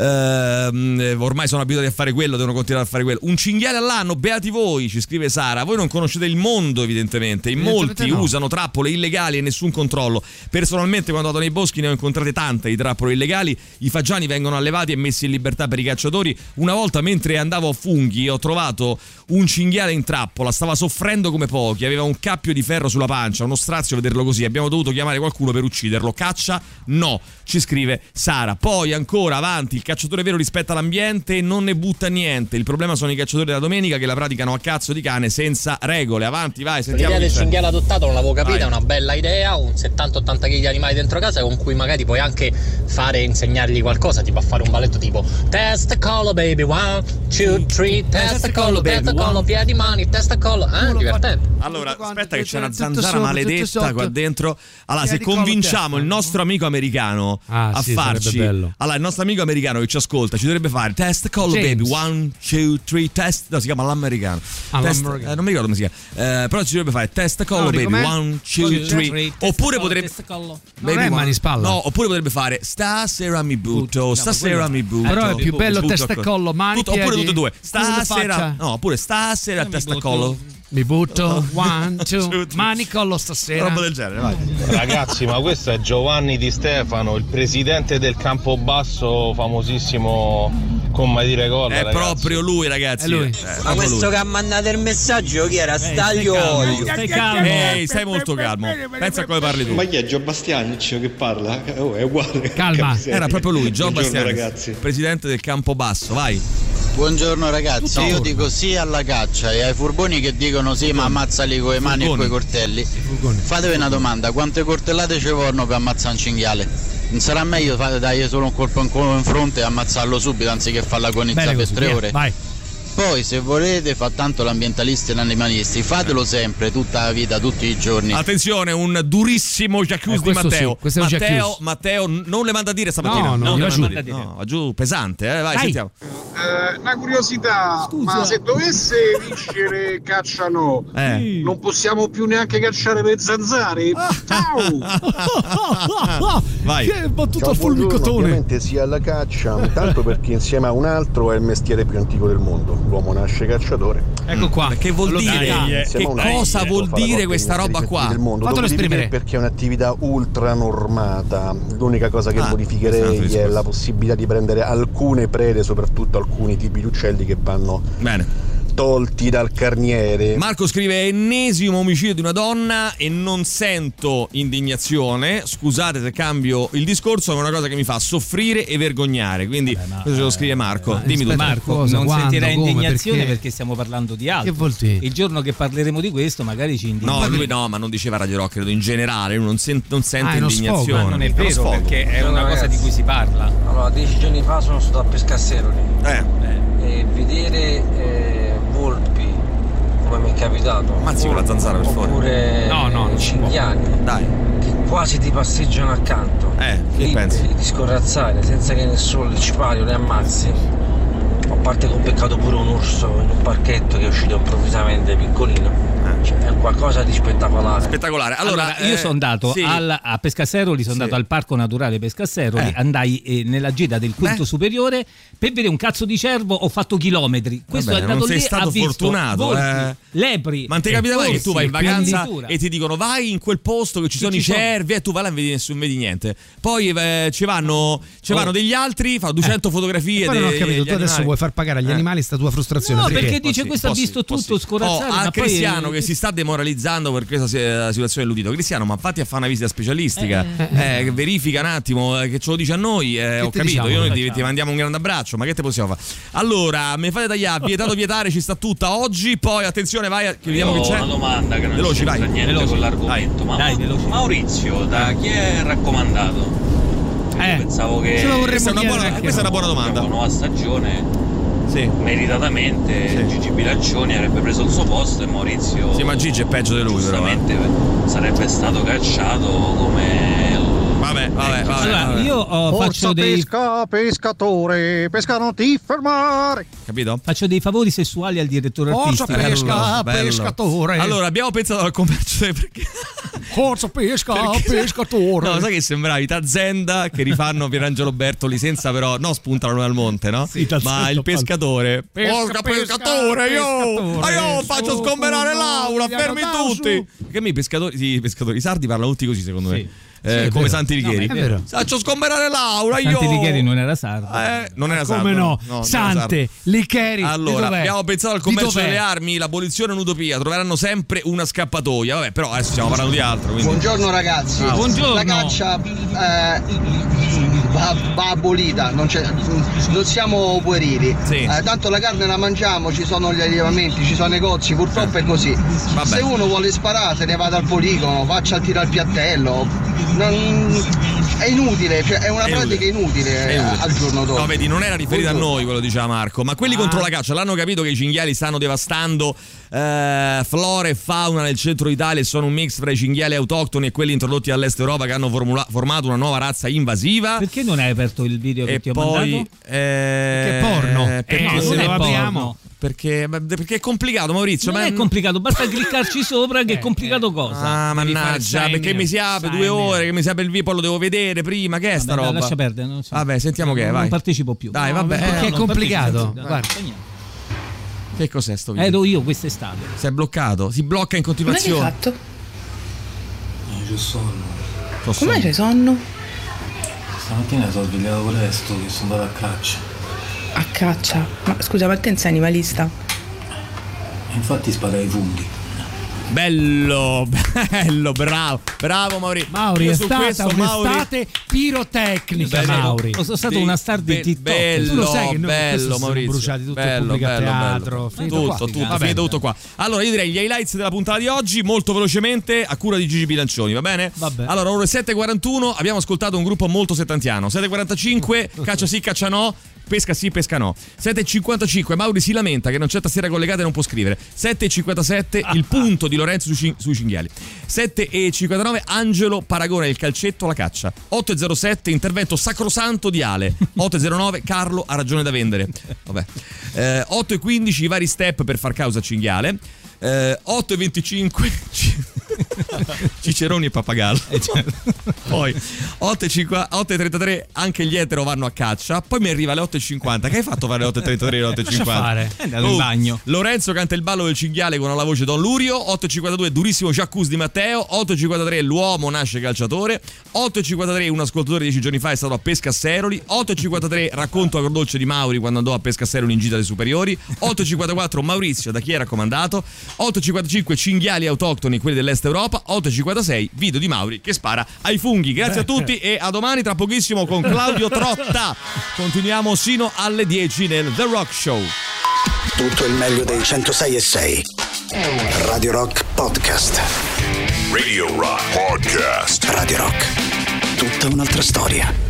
ormai sono abituati a fare quello devono continuare a fare quello. Un cinghiale all'anno, beati voi, ci scrive Sara. Voi non conoscete il mondo, evidentemente. In molti usano trappole illegali e nessun controllo. Personalmente, quando vado nei boschi, ne ho incontrate tante di trappole illegali. I fagiani vengono allevati e messi in libertà per i cacciatori. Una volta, mentre andavo a funghi, ho trovato un cinghiale in trappola. Stava soffrendo come pochi, aveva un cappio di ferro sulla pancia, uno strazio vederlo così. Abbiamo dovuto chiamare qualcuno per ucciderlo. Caccia? No, ci scrive Sara. Poi ancora avanti, il cacciatore vero rispetta l'ambiente e non ne butta niente. Il problema sono i cacciatori della domenica che la praticano a cazzo di cane senza regole. Avanti, vai, sentiamo. L'idea del cinghiale adottato non l'avevo capita, è una bella idea, un 70-80 kg di animali dentro casa con cui magari puoi anche insegnargli qualcosa, tipo a fare un balletto tipo testacollo baby, 1, 2, 3, testacollo baby, piedi, mani, testacollo, divertente. Allora, aspetta che c'è una zanzara maledetta qua dentro. Allora, se convinciamo il nostro amico americano a farci, allora il nostro amico americano che ci ascolta ci dovrebbe fare testacollo baby, 1, 2, 3, test, no, si chiama l'americano. Non mi ricordo come si chiama, però ci dovrebbe fare testacollo baby, 1, 2, 3, oppure potrebbe mani spalla. No, oppure potrebbe fare stasera mi butto, stasera mi butto. Però è più bello testacollo, mani, piedi, oppure tutte e due. Stasera, no, oppure stasera testacollo. Mi butto, 1, 2, mani collo stasera. Roba del genere, vai. Ragazzi, ma questo è Giovanni Di Stefano, il presidente del Campobasso, famosissimo con mai dire gol. È proprio lui, ragazzi. È lui. Ma questo lui che ha mandato il messaggio chi era? Staglio. Stai calmo. Stai molto calmo. Pensa a come parli tu. Ma chi è Gio Bastianic che parla? È uguale. Calma. Era proprio lui, Gio Bastianic, ragazzi, presidente del Campobasso, vai. Buongiorno ragazzi, io dico sì alla caccia e ai furboni che dicono sì ma ammazzali con le mani e coi coltelli. Fatevi una domanda, quante coltellate ci vogliono per ammazzare un cinghiale? Non sarà meglio dargli solo un colpo in fronte e ammazzarlo subito anziché farla agonizzare per 3 ore? Vai. Poi se volete fa tanto l'ambientalista e gli animalisti, fatelo sempre, tutta la vita, tutti i giorni. Attenzione, un durissimo Jacques di Matteo. Sì, Matteo non le manda a dire stamattina. No, va giù pesante, vai, sentiamo. Una curiosità, ma se dovesse vincere cacciano, non possiamo più neanche cacciare le zanzare? Ciao! Vai. Che battuta al fulmicotone. Ovviamente sia alla caccia, tanto perché insieme a un altro è il mestiere più antico del mondo. l'uomo nasce cacciatore. Ecco qua. Che vuol dire? Che cosa vuol dire questa roba qua? Fatelo esprimere. Perché è un'attività ultra normata. L'unica cosa che modificherei è la possibilità di prendere alcune prede, soprattutto alcuni tipi di uccelli che vanno tolti dal carniere. Marco scrive: ennesimo omicidio di una donna e non sento indignazione. Scusate se cambio il discorso, ma è una cosa che mi fa soffrire e vergognare. Quindi questo ce lo scrive Marco. Dimmi tu. Marco, non sentirei indignazione perché stiamo parlando di altro. Che vuol dire? Il giorno che parleremo di questo magari ci indigniamo. No, lui no, ma non diceva Radio Rock, credo in generale, lui non sente indignazione. Sfogo, non è vero, perché è una cosa di cui si parla. Allora, 10 giorni fa sono stato a Pescasseroli e vedere volpi, come mi è capitato, mazzi con la zanzara per favore, oppure cinghiali che quasi ti passeggiano accanto, che pensi? Di scorrazzare senza che nessuno ci pari o le ammazzi. A parte che ho beccato pure un orso in un parchetto che è uscito improvvisamente piccolino. Cioè, è qualcosa di spettacolare. Allora io sono andato a Pescasseroli, sono andato al Parco Naturale Pescasseroli, andai nella gita del quinto superiore per vedere un cazzo di cervo, ho fatto chilometri. Questo è andato lì, ha stato visto fortunato, volpi, lepri. Ma non ti capita mai che tu vai in vacanza e ti dicono vai in quel posto che ci sono i cervi e tu vai là e non vedi niente. Poi ci vanno degli altri, fa 200 fotografie. Poi non ho capito, tu adesso vuoi far pagare agli animali sta tua frustrazione? No, perché dice questo ha visto tutto scorazzare. A Cristiano che si sta demoralizzando per questa situazione dell'udito. Cristiano, ma fatti a fare una visita specialistica, verifica un attimo, che ce lo dice a noi, ho capito, diciamo, ti mandiamo un grande abbraccio, ma che te possiamo fare? Allora, mi fate tagliare, vietato vietare, ci sta tutta oggi, poi attenzione, vai, vediamo che c'è. Una domanda che non c'entra niente con l'argomento, ma Maurizio da chi è raccomandato? Io pensavo che questa è una buona domanda. Una nuova stagione. Meritatamente Gigi Bilancioni avrebbe preso il suo posto e Maurizio ma Gigi è peggio di lui, giustamente sarebbe stato cacciato come vabbè. Allora, io faccio dei pescatore, pesca non ti fermare. Capito? Faccio dei favori sessuali al direttore artistico. Forza pescatore. Allora, abbiamo pensato al commercio perché forza pescatore. No, sai che sembravi Tazenda che rifanno Pierangelo Bertoli senza però spuntano al monte, no? Sì, ma il pescatore. Pescatore, io faccio sgomberare l'aula, fermi tutti. Che i pescatori, i sardi parlano tutti così, secondo me. Come Santi Licheri. Faccio sgomberare l'aula io. Santi Licheri non era sardo. Non era sardo. Come no? Sante Licheri. Allora, abbiamo pensato al commercio delle armi, l'abolizione è un'utopia, troveranno sempre una scappatoia. Vabbè, però adesso stiamo parlando di altro. Quindi. Buongiorno ragazzi. Buongiorno. La caccia va abolita, non siamo puerili. Tanto la carne la mangiamo, ci sono gli allevamenti, ci sono negozi, purtroppo è così. Se uno vuole sparare se ne vada al poligono, faccia il tiro al piattello. È inutile, cioè è una pratica inutile al giorno dopo. No, vedi, non era riferito a noi quello diceva Marco, ma quelli contro la caccia l'hanno capito che i cinghiali stanno devastando flora e fauna nel centro Italia e sono un mix fra i cinghiali autoctoni e quelli introdotti dall'est Europa che hanno formato una nuova razza invasiva. Perché non hai aperto il video che ti ho mandato? Che porno? Perché se lo apriamo? Perché è complicato, Maurizio. Non è complicato, basta cliccarci sopra che è complicato cosa. Mannaggia, perché mi si apre 2 ore, che mi si apre il video, poi lo devo vedere prima, che è sta roba? Lascia perdere, non so. Vabbè, sentiamo che è, vai. Non partecipo più. Dai, vabbè. Perché è complicato. Guarda. Che cos'è sto video? Ero io quest'estate. Si è bloccato, si blocca in continuazione. Come hai fatto? C'ho sonno. Come c'hai sonno? Stamattina sono svegliato presto che sono andato a caccia. A caccia? Ma scusa, ma te sei animalista? Infatti sparai i funghi. Bello, bravo Mauri. Mauri è stata un'estate pirotecnica. Mauri, sono stato una star di TikTok. Bello, tu lo sai che bello, Maurizio. Bruciati tutto il pubblico teatro. Tutto qua. Allora io direi gli highlights della puntata di oggi molto velocemente a cura di Gigi Bilancioni, va bene? Vabbè. Allora ore 7:41 abbiamo ascoltato un gruppo molto settantiano. 7:45 caccia sì, caccia no. Pesca sì, pesca no. 7:55 Mauri si lamenta che non c'è tastiera collegata e non può scrivere. 7:57 il punto di Lorenzo sui cinghiali. 7:59 Angelo paragona il calcetto alla caccia. 8:07 intervento sacrosanto di Ale. 8:09 Carlo ha ragione da vendere. Vabbè. 8:15 i vari step per far causa a cinghiale. 8:25 Ciceroni e Pappagallo. Poi 8:33 anche gli etero vanno a caccia. Poi mi arriva alle 8:50. Che hai fatto fare alle 8:33 e alle 8:50? Lascia fare, è andato in bagno. Lorenzo canta il ballo del cinghiale con la voce Don Lurio. 8:52 durissimo Jacuzzi di Matteo. 8:53 l'uomo nasce calciatore. 8:53 un ascoltatore 10 giorni fa è stato a Pescasseroli. 8:53 racconto agrodolce di Mauri quando andò a Pescasseroli in gita dei superiori. 8:54 Maurizio da chi è raccomandato. 8:55 cinghiali autoctoni, quelli dell'est Europa. 8:56 video di Mauri che spara ai funghi. Grazie a tutti e a domani, tra pochissimo con Claudio Trotta. Continuiamo sino alle 10 nel The Rock Show. Tutto il meglio dei 106.6 Radio Rock Podcast. Radio Rock Podcast. Radio Rock, tutta un'altra storia.